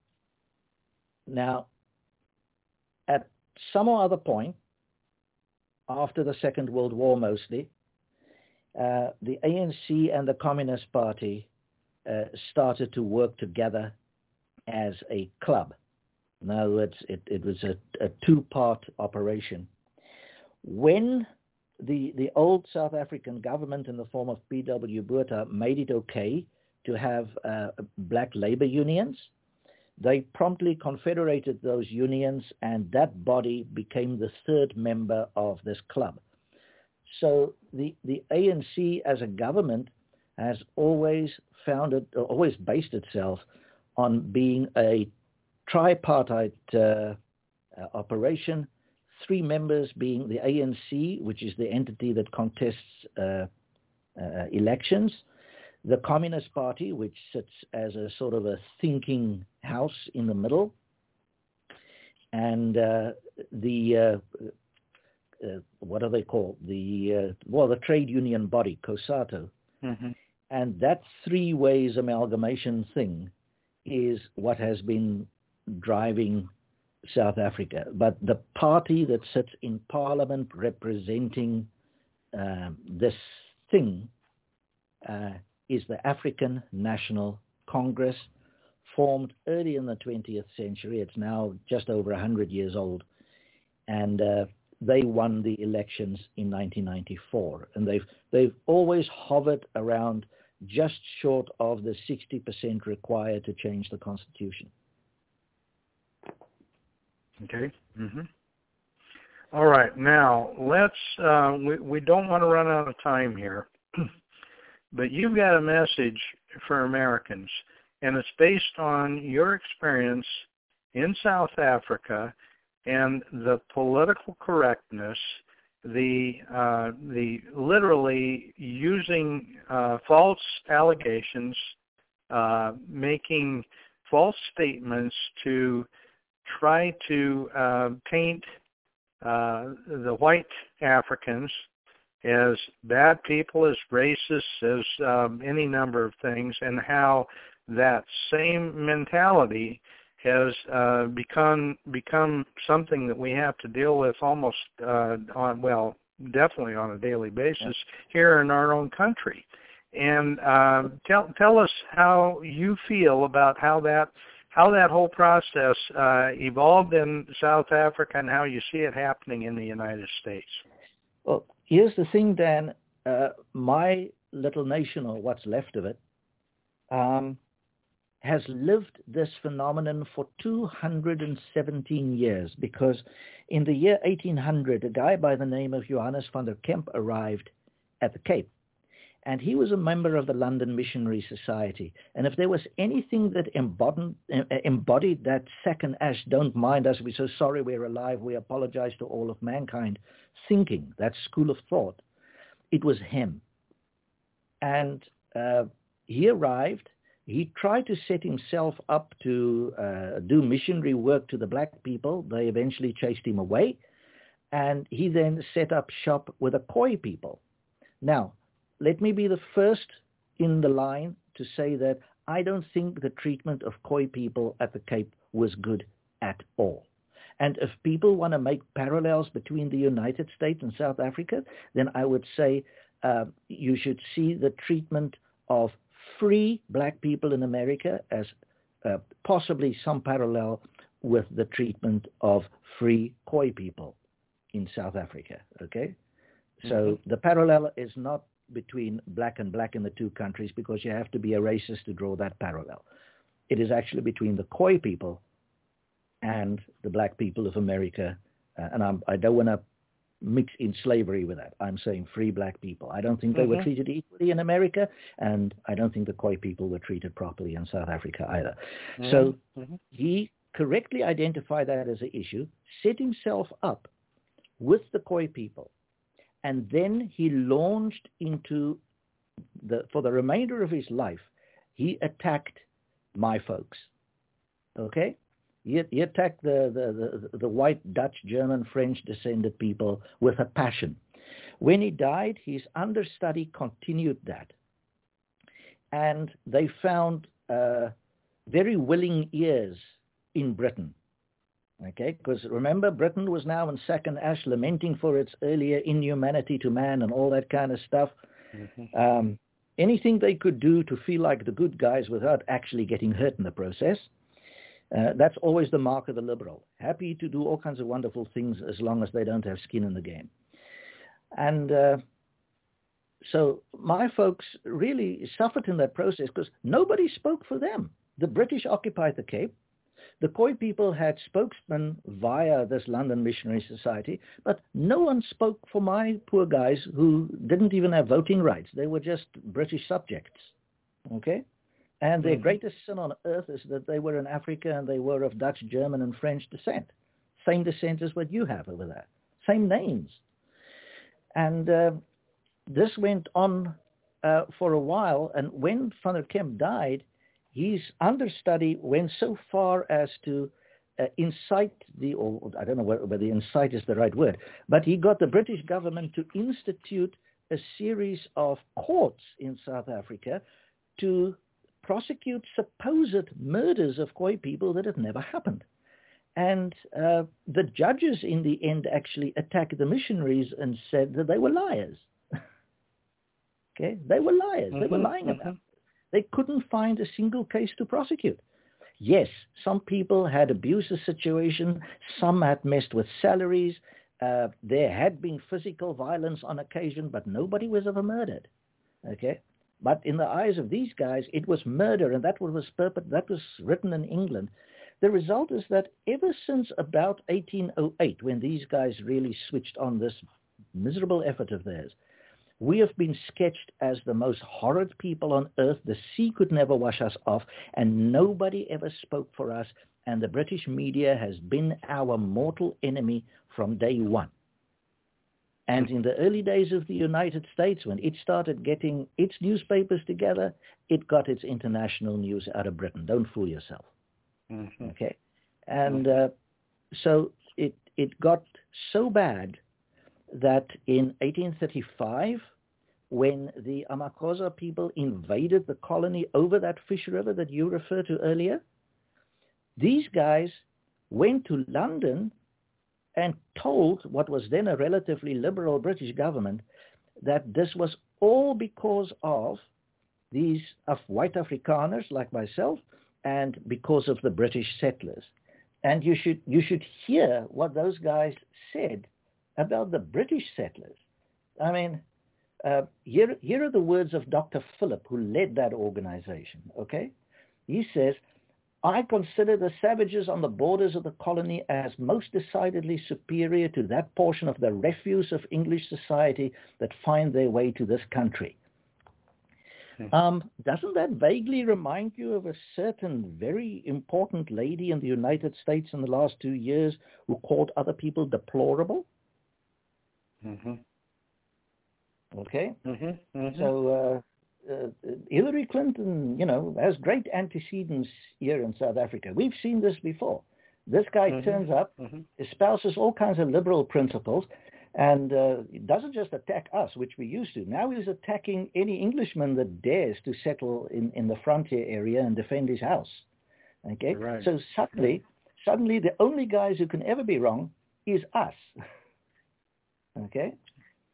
now, at some or other point, after the Second World War mostly, uh, the A N C and the Communist Party uh, started to work together as a club. In other words, it, it was a, a two-part operation. When The, the old South African government in the form of P W Botha made it okay to have uh, black labor unions, they promptly confederated those unions, and that body became the third member of this club. So the, the A N C as a government has always founded, always based itself on being a tripartite uh, uh, operation, three members being the A N C, which is the entity that contests uh, uh, elections, the Communist Party, which sits as a sort of a thinking house in the middle, and uh, the, uh, uh, what are they called? The, uh, well, the trade union body, COSATU. Mm-hmm. And that three ways amalgamation thing is what has been driving South Africa. But the party that sits in Parliament representing uh, this thing uh, is the African National Congress, formed early in the twentieth century. It's now just over one hundred years old. And uh, they won the elections in nineteen ninety-four. And they've, they've always hovered around just short of the sixty percent required to change the Constitution. Okay. Mm-hmm. All right. Now, let's, uh, we, we don't want to run out of time here, but you've got a message for Americans, and it's based on your experience in South Africa and the political correctness, the, uh, the literally using uh, false allegations, uh, making false statements to try to uh, paint uh, the white Africans as bad people, as racist, as um, any number of things, and how that same mentality has uh, become become something that we have to deal with almost uh, on, well, definitely on a daily basis here in our own country. And uh, tell tell us how you feel about how that how that whole process uh, evolved in South Africa and how you see it happening in the United States. Well, here's the thing, Dan. Uh, my little nation, or what's left of it, um, has lived this phenomenon for two hundred seventeen years, because in the year eighteen hundred, a guy by the name of Johannes van der Kemp arrived at the Cape. And he was a member of the London Missionary Society. And if there was anything that embodied, embodied that second Ash, don't mind us, we're so sorry we're alive, we apologize to all of mankind, thinking, that school of thought, it was him. And uh, he arrived, he tried to set himself up to uh, do missionary work to the black people. They eventually chased him away. And he then set up shop with the Khoi people. Now, let me be the first in the line to say that I don't think the treatment of Khoi people at the Cape was good at all. And if people want to make parallels between the United States and South Africa, then I would say uh, you should see the treatment of free black people in America as uh, possibly some parallel with the treatment of free Khoi people in South Africa, okay? Mm-hmm. So the parallel is not between black and black in the two countries, because you have to be a racist to draw that parallel. It is actually between the Khoi people and the black people of America, uh, and I'm, I don't want to mix in slavery with that. I'm saying free black people. I don't think they mm-hmm. were treated equally in America, and I don't think the Khoi people were treated properly in South Africa either. Mm-hmm. So mm-hmm. he correctly identified that as an issue, set himself up with the Khoi people, and then he launched into the, for the remainder of his life, he attacked my folks, okay? He, he attacked the, the, the, the white, Dutch, German, French descended people with a passion. When he died, his understudy continued that. And they found uh, very willing ears in Britain. Okay, because remember, Britain was now in sack and ash, lamenting for its earlier inhumanity to man and all that kind of stuff. Mm-hmm. Um, anything they could do to feel like the good guys without actually getting hurt in the process. Uh, that's always the mark of the liberal. Happy to do all kinds of wonderful things as long as they don't have skin in the game. And uh, so my folks really suffered in that process because nobody spoke for them. The British occupied the Cape. The Khoi people had spokesmen via this London Missionary Society, but no one spoke for my poor guys who didn't even have voting rights. They were just British subjects, okay? And their mm-hmm. greatest sin on earth is that they were in Africa and they were of Dutch, German, and French descent. Same descent as what you have over there. Same names. And uh, this went on uh, for a while, and when Van der Kemp died, his understudy went so far as to uh, incite the, or I don't know whether incite is the right word, but he got the British government to institute a series of courts in South Africa to prosecute supposed murders of Khoi people that had never happened. And uh, the judges in the end actually attacked the missionaries and said that they were liars. Okay, they were liars. Mm-hmm, they were lying mm-hmm. about it. They couldn't find a single case to prosecute. Yes, some people had abused the situation. Some had messed with salaries. Uh, there had been physical violence on occasion, but nobody was ever murdered. Okay, but in the eyes of these guys, it was murder, and that was perpet- that was written in England. The result is that ever since about eighteen oh eight, when these guys really switched on this miserable effort of theirs, we have been sketched as the most horrid people on earth. The sea could never wash us off, and nobody ever spoke for us, and the British media has been our mortal enemy from day one. And in the early days of the United States, when it started getting its newspapers together, it got its international news out of Britain. Don't fool yourself. Mm-hmm. Okay? And uh, so it it got so bad that in eighteen thirty-five, when the Amakosa people invaded the colony over that Fish River that you referred to earlier, these guys went to London and told what was then a relatively liberal British government that this was all because of these of white Afrikaners like myself and because of the British settlers. And you should you should hear what those guys said about the British settlers. I mean, uh, here, here are the words of Doctor Phillip, who led that organization, okay? He says, I consider the savages on the borders of the colony as most decidedly superior to that portion of the refuse of English society that find their way to this country. Hmm. Um, doesn't that vaguely remind you of a certain very important lady in the United States in the last two years who called other people deplorable? Mm-hmm. Okay. Mm-hmm. Mm-hmm. So uh, uh, Hillary Clinton, you know, has great antecedents here in South Africa. We've seen this before. This guy mm-hmm. turns up, mm-hmm. espouses all kinds of liberal principles, and uh, doesn't just attack us, which we used to. Now he's attacking any Englishman that dares to settle in, in the frontier area and defend his house. Okay. Right. So suddenly, suddenly, the only guys who can ever be wrong is us. Okay,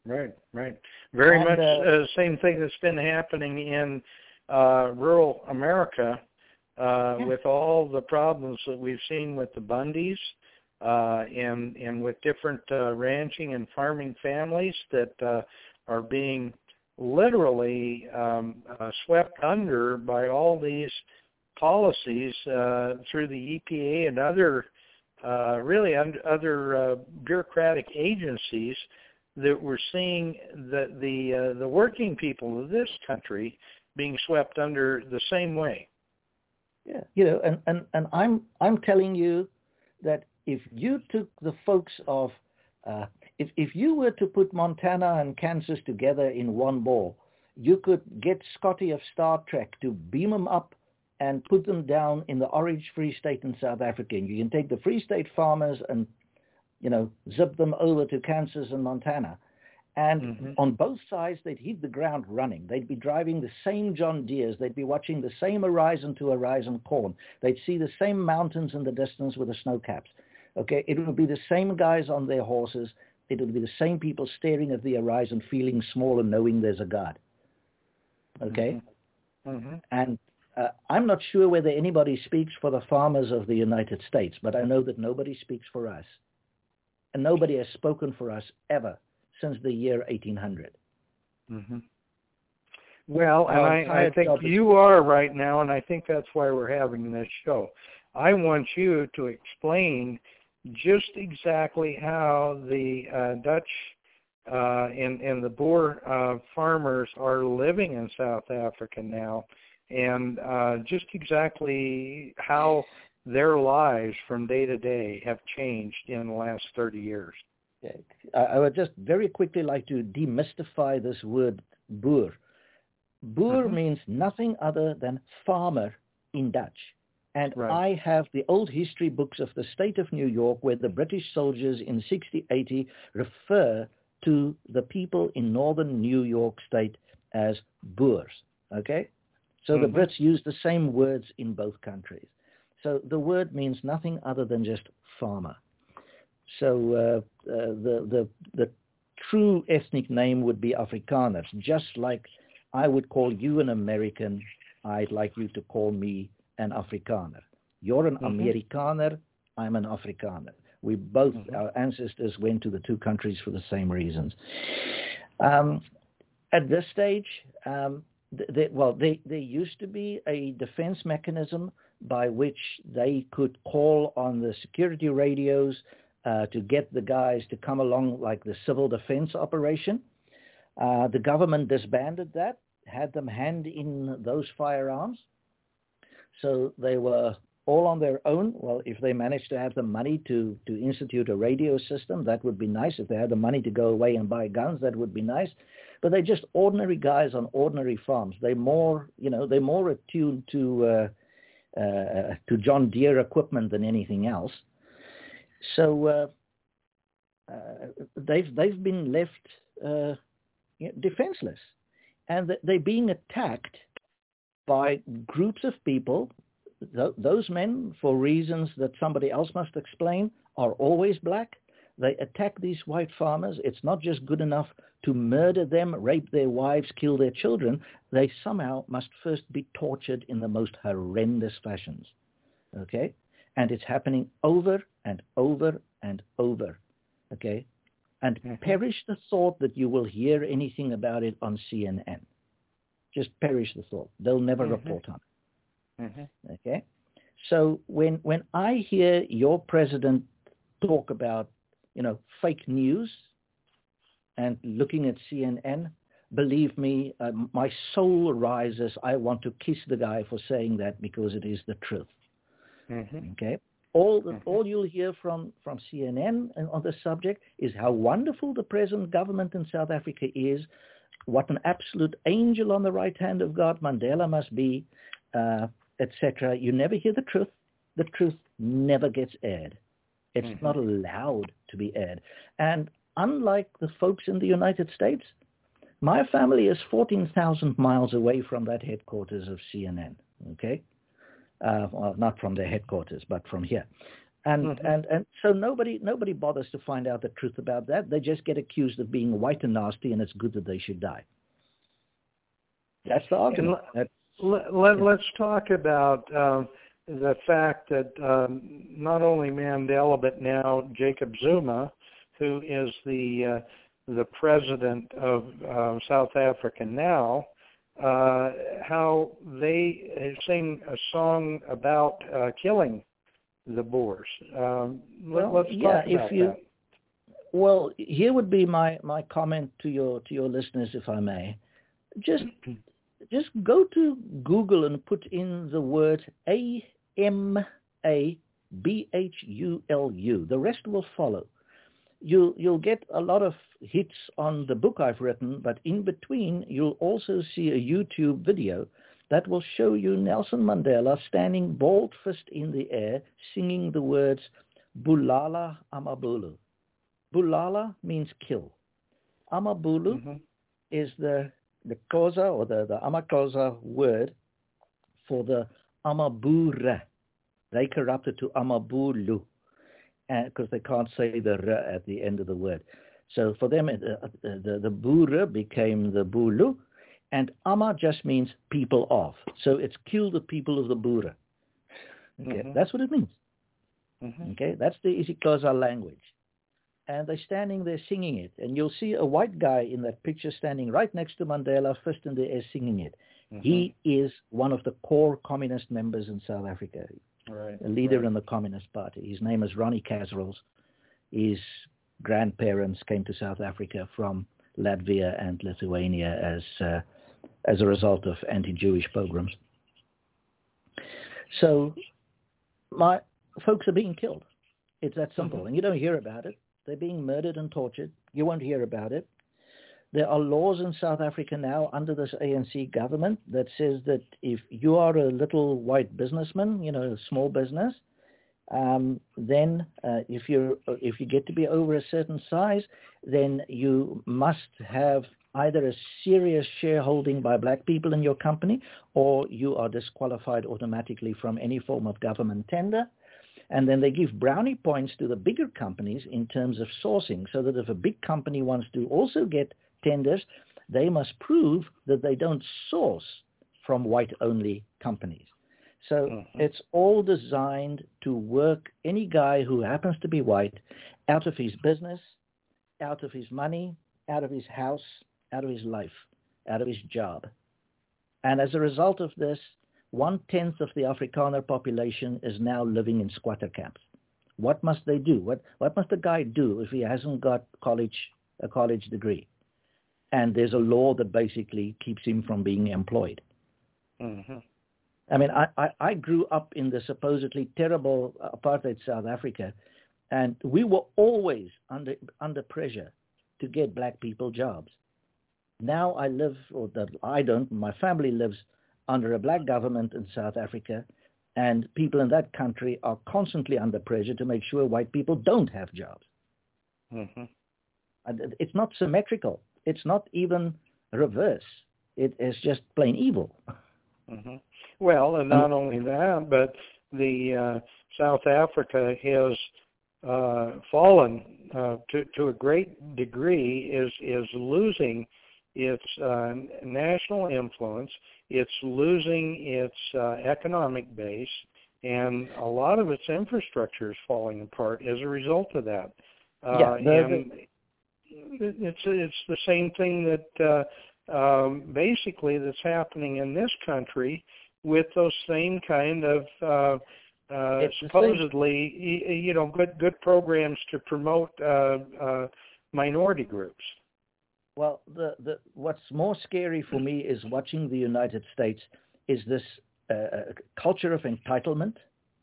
Right, right. Very and, much uh, the uh, same thing that's been happening in uh, rural America uh, yeah. with all the problems that we've seen with the Bundys uh, and, and with different uh, ranching and farming families that uh, are being literally um, uh, swept under by all these policies uh, through the E P A and other uh, really un- other uh, bureaucratic agencies that we're seeing the the uh, the working people of this country being swept under the same way. Yeah, you know, and, and, and I'm I'm telling you that if you took the folks of uh, if if you were to put Montana and Kansas together in one ball, you could get Scotty of Star Trek to beam them up and put them down in the Orange Free State in South Africa. And you can take the Free State farmers and, you know, zip them over to Kansas and Montana. And mm-hmm. on both sides, they'd hit the ground running. They'd be driving the same John Deeres. They'd be watching the same horizon to horizon corn. They'd see the same mountains in the distance with the snow caps. Okay, it would be the same guys on their horses. It would be the same people staring at the horizon, feeling small and knowing there's a God. Okay? Mm-hmm. Mm-hmm. And uh, I'm not sure whether anybody speaks for the farmers of the United States, but I know that nobody speaks for us. And nobody has spoken for us ever since the year eighteen hundred. Mm-hmm. Well, and I, I think you are right now, and I think that's why we're having this show. I want you to explain just exactly how the uh, Dutch uh, and, and the Boer uh, farmers are living in South Africa now, and uh, just exactly how their lives from day to day have changed in the last thirty years. I would just very quickly like to demystify this word boer. Boer mm-hmm. means nothing other than farmer in Dutch. And right. I have the old history books of the state of New York where the British soldiers in sixty eighty refer to the people in northern New York state as Boers. Okay? So mm-hmm. the Brits use the same words in both countries. So the word means nothing other than just farmer. So uh, uh, the, the the true ethnic name would be Afrikaners. Just like I would call you an American, I'd like you to call me an Afrikaner. You're an mm-hmm. Amerikaner, I'm an Afrikaner. We both, mm-hmm. our ancestors went to the two countries for the same reasons. Um, at this stage, um, th- th- well, they, there used to be a defense mechanism by which they could call on the security radios Uh, to get the guys to come along like the civil defense operation. Uh, the government disbanded that, had them hand in those firearms. So they were all on their own. Well, if they managed to have the money to, to institute a radio system, that would be nice. If they had the money to go away and buy guns, that would be nice. But they're just ordinary guys on ordinary farms. They're more, you know, they're more attuned to uh, uh, to John Deere equipment than anything else. So uh, uh, they've they've been left uh, you know, defenseless, and they're being attacked by groups of people. Th- those men, for reasons that somebody else must explain, are always black. They attack these white farmers. It's not just good enough to murder them, rape their wives, kill their children. They somehow must first be tortured in the most horrendous fashions. Okay? And it's happening over and over and over, okay? And mm-hmm. perish the thought that you will hear anything about it on C N N. Just perish the thought. They'll never mm-hmm. report on it, mm-hmm. okay? So when when I hear your president talk about, you know, fake news and looking at C N N, believe me, uh, my soul rises. I want to kiss the guy for saying that because it is the truth. Mm-hmm. Okay. All the, mm-hmm. all you'll hear from, from C N N on the subject is how wonderful the present government in South Africa is, what an absolute angel on the right hand of God Mandela must be, uh, et cetera. You never hear the truth. The truth never gets aired. It's mm-hmm. not allowed to be aired. And unlike the folks in the United States, my family is fourteen thousand miles away from that headquarters of C N N. Okay. Uh, well, not from their headquarters, but from here. And, mm-hmm. and and so nobody nobody bothers to find out the truth about that. They just get accused of being white and nasty, and it's good that they should die. That's the argument. Let, let, let, let's talk about um, the fact that um, not only Mandela, but now Jacob Zuma, who is the uh, the president of uh, South Africa now, uh, how they sing a song about uh, killing the Boers. Um, well, let's yeah, talk about if you, that. Well, here would be my, my comment to your to your listeners, if I may. Just just go to Google and put in the word A M A B H U L U. The rest will follow. You'll you'll get a lot of hits on the book I've written, but in between you'll also see a YouTube video that will show you Nelson Mandela standing bald fist in the air, singing the words Bulala Amabulu. Bulala means kill. Amabulu mm-hmm. is the the Xhosa or the, the Amaxhosa word for the Amabura. They corrupted to Amabulu because they can't say the R at the end of the word. So for them, uh, the, the, the Boere became the Bulu, and Ama just means people of. So it's kill the people of the Boere. Okay, mm-hmm. That's what it means. Mm-hmm. Okay, that's the isiXhosa language. And they're standing there singing it. And you'll see a white guy in that picture standing right next to Mandela, fist in the air, singing it. Mm-hmm. He is one of the core communist members in South Africa, right, a leader right. in the Communist Party. His name is Ronnie Kasrils. His grandparents came to South Africa from Latvia and Lithuania as uh, as a result of anti-Jewish pogroms. So my folks are being killed. It's that simple. Mm-hmm. And you don't hear about it. They're being murdered and tortured. You won't hear about it. There are laws in South Africa now under this A N C government that says that if you are a little white businessman, you know, a small business, um, then uh, if you if you get to be over a certain size, then you must have either a serious shareholding by black people in your company, or you are disqualified automatically from any form of government tender. And then they give brownie points to the bigger companies in terms of sourcing, so that if a big company wants to also get tenders, they must prove that they don't source from white-only companies. So mm-hmm. it's all designed to work any guy who happens to be white out of his business, out of his money, out of his house, out of his life, out of his job. And as a result of this, one-tenth of the Afrikaner population is now living in squatter camps. What must they do? What what must a guy do if he hasn't got college a college degree? And there's a law that basically keeps him from being employed. Mm-hmm. I mean, I, I, I grew up in the supposedly terrible apartheid South Africa, and we were always under under pressure to get black people jobs. Now I live, or that I don't, my family lives under a black government in South Africa, and people in that country are constantly under pressure to make sure white people don't have jobs. Mm-hmm. And it's not symmetrical. It's not even reverse. It is just plain evil. Mm-hmm. Well, and not only that, but the uh, South Africa has uh, fallen uh, to to a great degree. is is losing its uh, national influence. It's losing its uh, economic base, and a lot of its infrastructure is falling apart as a result of that. Uh, yeah, and it's it's the same thing that uh, um, basically that's happening in this country with those same kind of uh, uh, supposedly you know good good programs to promote uh, uh, minority groups. Well, the, the what's more scary for me is watching the United States is this uh, culture of entitlement.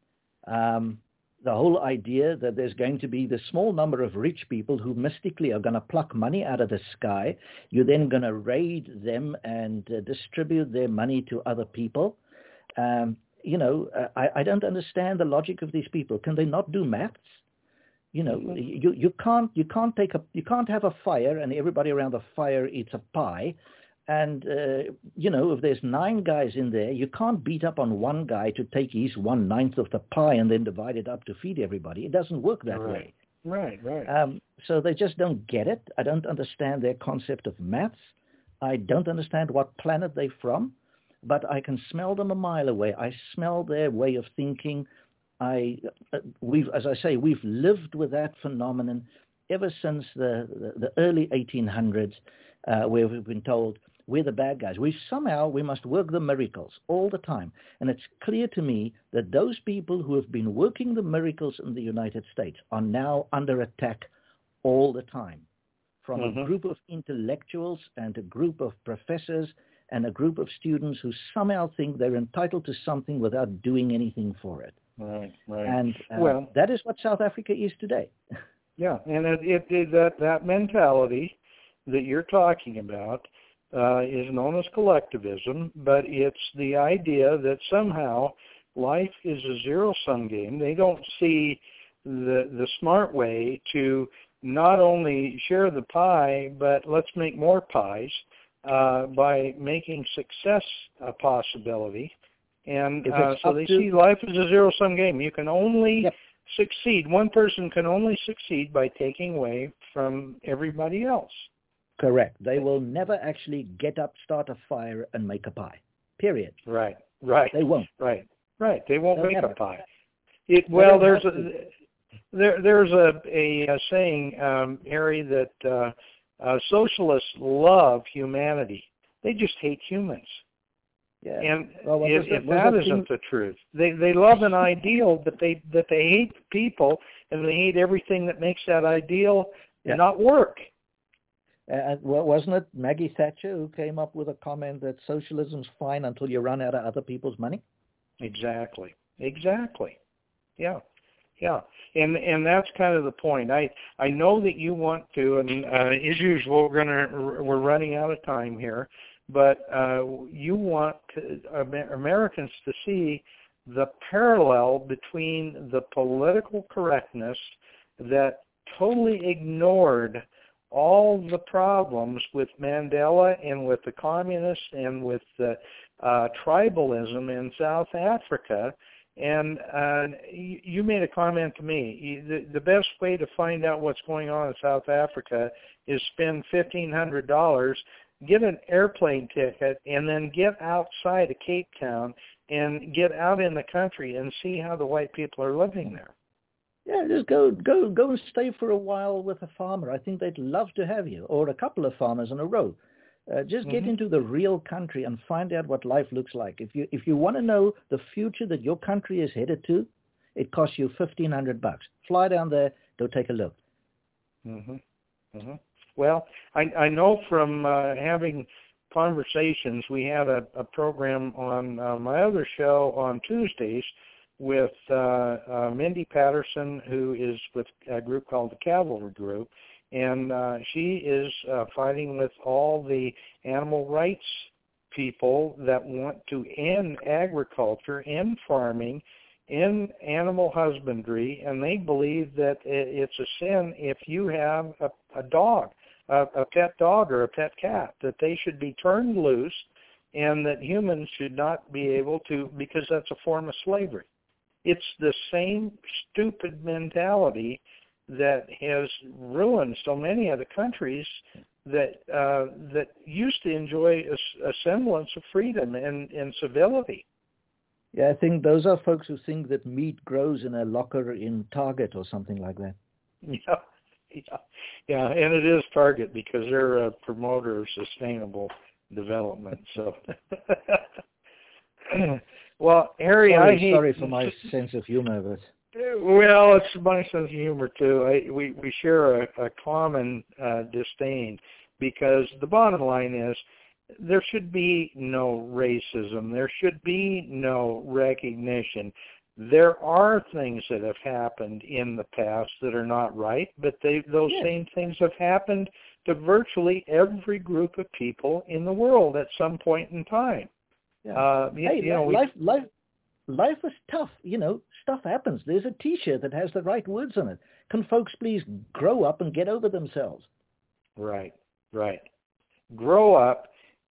Um, the whole idea that there's going to be this small number of rich people who mystically are going to pluck money out of the sky. You're then going to raid them and uh, distribute their money to other people. Um, you know, I, I don't understand the logic of these people. Can they not do maths? You know, mm-hmm. you, you can't you can't take a you can't have a fire and everybody around the fire eats a pie, And, uh, you know, if there's nine guys in there, you can't beat up on one guy to take his one-ninth of the pie and then divide it up to feed everybody. It doesn't work that right. way. Right, right. Um, so they just don't get it. I don't understand their concept of maths. I don't understand what planet they're from, but I can smell them a mile away. I smell their way of thinking. I, uh, we've, as I say, we've lived with that phenomenon ever since the, the, the early eighteen hundreds, uh, where we've been told, we're the bad guys. We somehow, we must work the miracles all the time. And it's clear to me that those people who have been working the miracles in the United States are now under attack all the time from mm-hmm. a group of intellectuals and a group of professors and a group of students who somehow think they're entitled to something without doing anything for it. Right, right. And uh, well, that is what South Africa is today. Yeah, and it, it, it, that, that mentality that you're talking about Uh, is known as collectivism, but it's the idea that somehow life is a zero-sum game. They don't see the the smart way to not only share the pie, but let's make more pies uh, by making success a possibility. And uh, so they to... see life as a zero-sum game. You can only yep. succeed. One person can only succeed by taking away from everybody else. Correct. They will never actually get up, start a fire, and make a pie. Period. Right. Right. They won't. Right. Right. They won't They'll make never. a pie. It well, there's a there there's a a, a saying, um, Harry, that uh, uh, socialists love humanity. They just hate humans. Yeah. And well, if, the, if that isn't the truth, they they love an ideal, but they that they hate people, and they hate everything that makes that ideal yeah. not work. Uh, well, wasn't it Maggie Thatcher who came up with a comment that socialism's fine until you run out of other people's money? Exactly. Exactly. Yeah. Yeah. And and that's kind of the point. I I know that you want to, and uh, as usual, we're gonna we're running out of time here, but uh, you want to, uh, Americans to see the parallel between the political correctness that totally ignored all the problems with Mandela and with the communists and with the uh, tribalism in South Africa. And uh, you, you made a comment to me. You, the, the best way to find out what's going on in South Africa is spend fifteen hundred dollars, get an airplane ticket, and then get outside of Cape Town and get out in the country and see how the white people are living there. Yeah, just go go go and stay for a while with a farmer. I think they'd love to have you, or a couple of farmers in a row. Uh, just mm-hmm. get into the real country and find out what life looks like. If you if you want to know the future that your country is headed to, it costs you fifteen hundred bucks. Fly down there, go take a look. Mm-hmm. Mm-hmm. Well, I I know from uh, having conversations, we had a, a program on uh, my other show on Tuesdays with uh, uh, Mindy Patterson, who is with a group called the Cavalry Group, and uh, she is uh, fighting with all the animal rights people that want to end agriculture, end farming, end animal husbandry, and they believe that it's a sin if you have a, a dog, a, a pet dog or a pet cat, that they should be turned loose and that humans should not be able to, because that's a form of slavery. It's the same stupid mentality that has ruined so many other countries that uh, that used to enjoy a, a semblance of freedom and, and civility. Yeah, I think those are folks who think that meat grows in a locker in Target or something like that. Yeah, yeah, yeah, and it is Target because they're a promoter of sustainable development. So. Well, Harry, sorry, I hate... Sorry for my sense of humor, but... Well, it's my sense of humor, too. I, we, we share a, a common uh, disdain because the bottom line is there should be no racism. There should be no recognition. There are things that have happened in the past that are not right, but they, those yes. same things have happened to virtually every group of people in the world at some point in time. Yeah. Uh, you, hey, you know, life, we, life, life is tough. You know, stuff happens. There's a T-shirt that has the right words on it. Can folks please grow up and get over themselves? Right, right. Grow up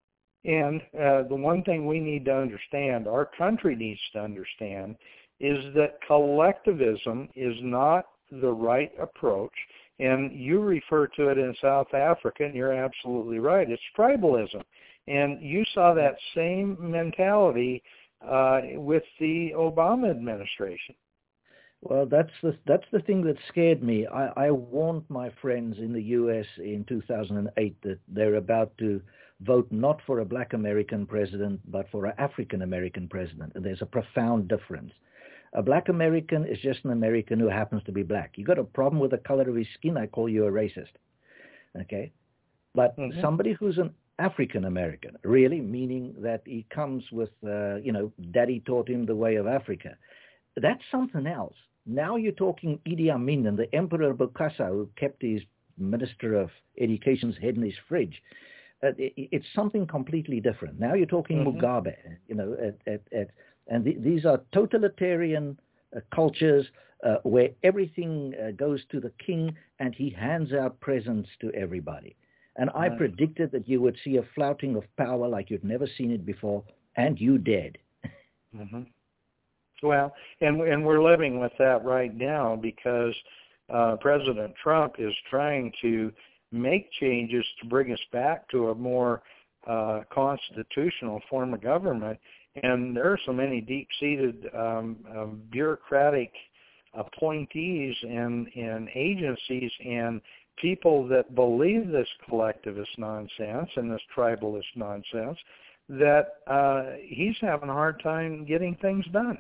And uh, the one thing we need to understand, our country needs to understand, is that collectivism is not the right approach. And you refer to it in South Africa, and you're absolutely right. It's tribalism. And you saw that same mentality uh, with the Obama administration. Well, that's the that's the thing that scared me. I, I warned my friends in the U S in two thousand eight that they're about to vote not for a black American president, but for an African American president. And there's a profound difference. A black American is just an American who happens to be black. You got a problem with the color of his skin, I call you a racist. Okay? But mm-hmm. somebody who's an African American, really, meaning that he comes with, uh, you know, daddy taught him the way of Africa. That's something else. Now you're talking Idi Amin and the Emperor Bokassa, who kept his Minister of Education's head in his fridge. Uh, it, it's something completely different. Now you're talking mm-hmm. Mugabe, you know, at, at, at, and the, these are totalitarian uh, cultures uh, where everything uh, goes to the king and he hands out presents to everybody. And I right. predicted that you would see a flouting of power like you'd never seen it before, and you did. Mm-hmm. Well, and and we're living with that right now because uh, President Trump is trying to make changes to bring us back to a more uh, constitutional form of government. And there are so many deep-seated um, uh, bureaucratic appointees and, and agencies and people that believe this collectivist nonsense and this tribalist nonsense that uh, he's having a hard time getting things done.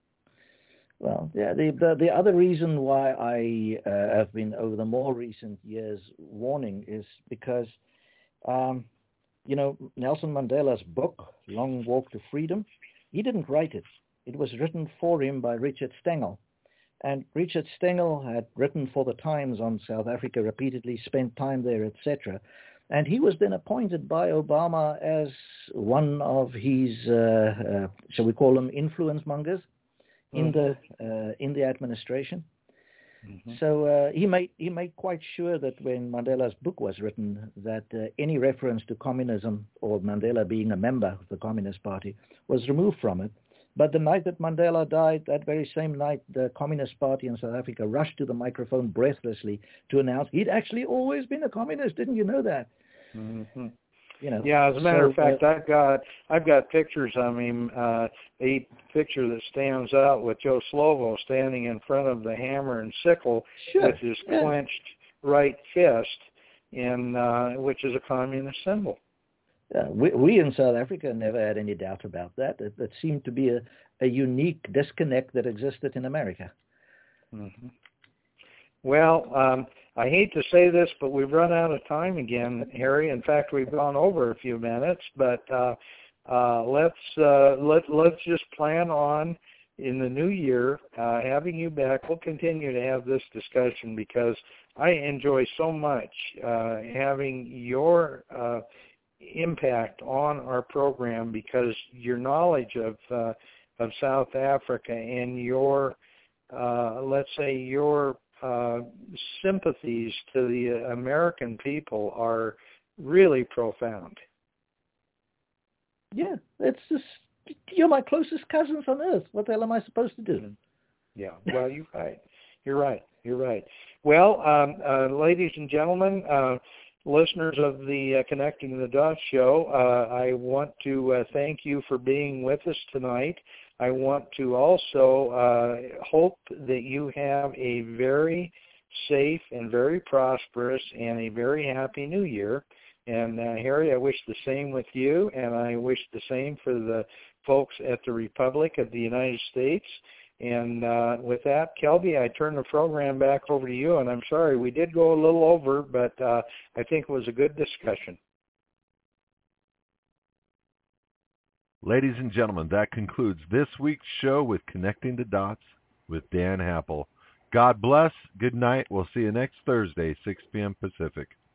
Well, yeah, the, the the other reason why I uh, have been over the more recent years warning is because, um, you know, Nelson Mandela's book, Long Walk to Freedom, he didn't write it. It was written for him by Richard Stengel. And Richard Stengel had written for the Times on South Africa repeatedly, spent time there, et cetera. And he was then appointed by Obama as one of his, uh, uh, shall we call them influence mongers? in the uh, in the administration. Mm-hmm. So uh, he made he made quite sure that when Mandela's book was written, that uh, any reference to communism or Mandela being a member of the Communist Party was removed from it. But the night that Mandela died, that very same night, the Communist Party in South Africa rushed to the microphone breathlessly to announce he'd actually always been a communist. Didn't you know that? Mm-hmm. You know, yeah, as a matter so, of fact, uh, I've got I've got pictures. I mean, uh, a picture that stands out with Joe Slovo standing in front of the hammer and sickle sure, with his yeah. clenched right fist, in uh, which is a communist symbol. Uh, we, we in South Africa never had any doubt about that. It, it seemed to be a, a unique disconnect that existed in America. Mm-hmm. Well, um, I hate to say this, but we've run out of time again, Harry. In fact, we've gone over a few minutes, but uh, uh, let's uh, let let's just plan on in the new year uh, having you back. We'll continue to have this discussion because I enjoy so much uh, having your uh, impact on our program because your knowledge of uh, of South Africa and your uh, let's say your Uh, sympathies to the American people are really profound. Yeah, it's just, you're my closest cousins on earth. What the hell am I supposed to do? Yeah, well, you're right. You're right. You're right. Well, um, uh, ladies and gentlemen, uh, listeners of the uh, Connecting the Dots show, uh, I want to uh, thank you for being with us tonight. I want to also uh, hope that you have a very safe and very prosperous and a very happy new year. And uh, Harry, I wish the same with you, and I wish the same for the folks at the Republic of the United States. And uh, with that, Kelby, I turn the program back over to you, and I'm sorry we did go a little over, but uh, I think it was a good discussion. Ladies and gentlemen, that concludes this week's show with Connecting the Dots with Dan Happel. God bless. Good night. We'll see you next Thursday, six p.m. Pacific.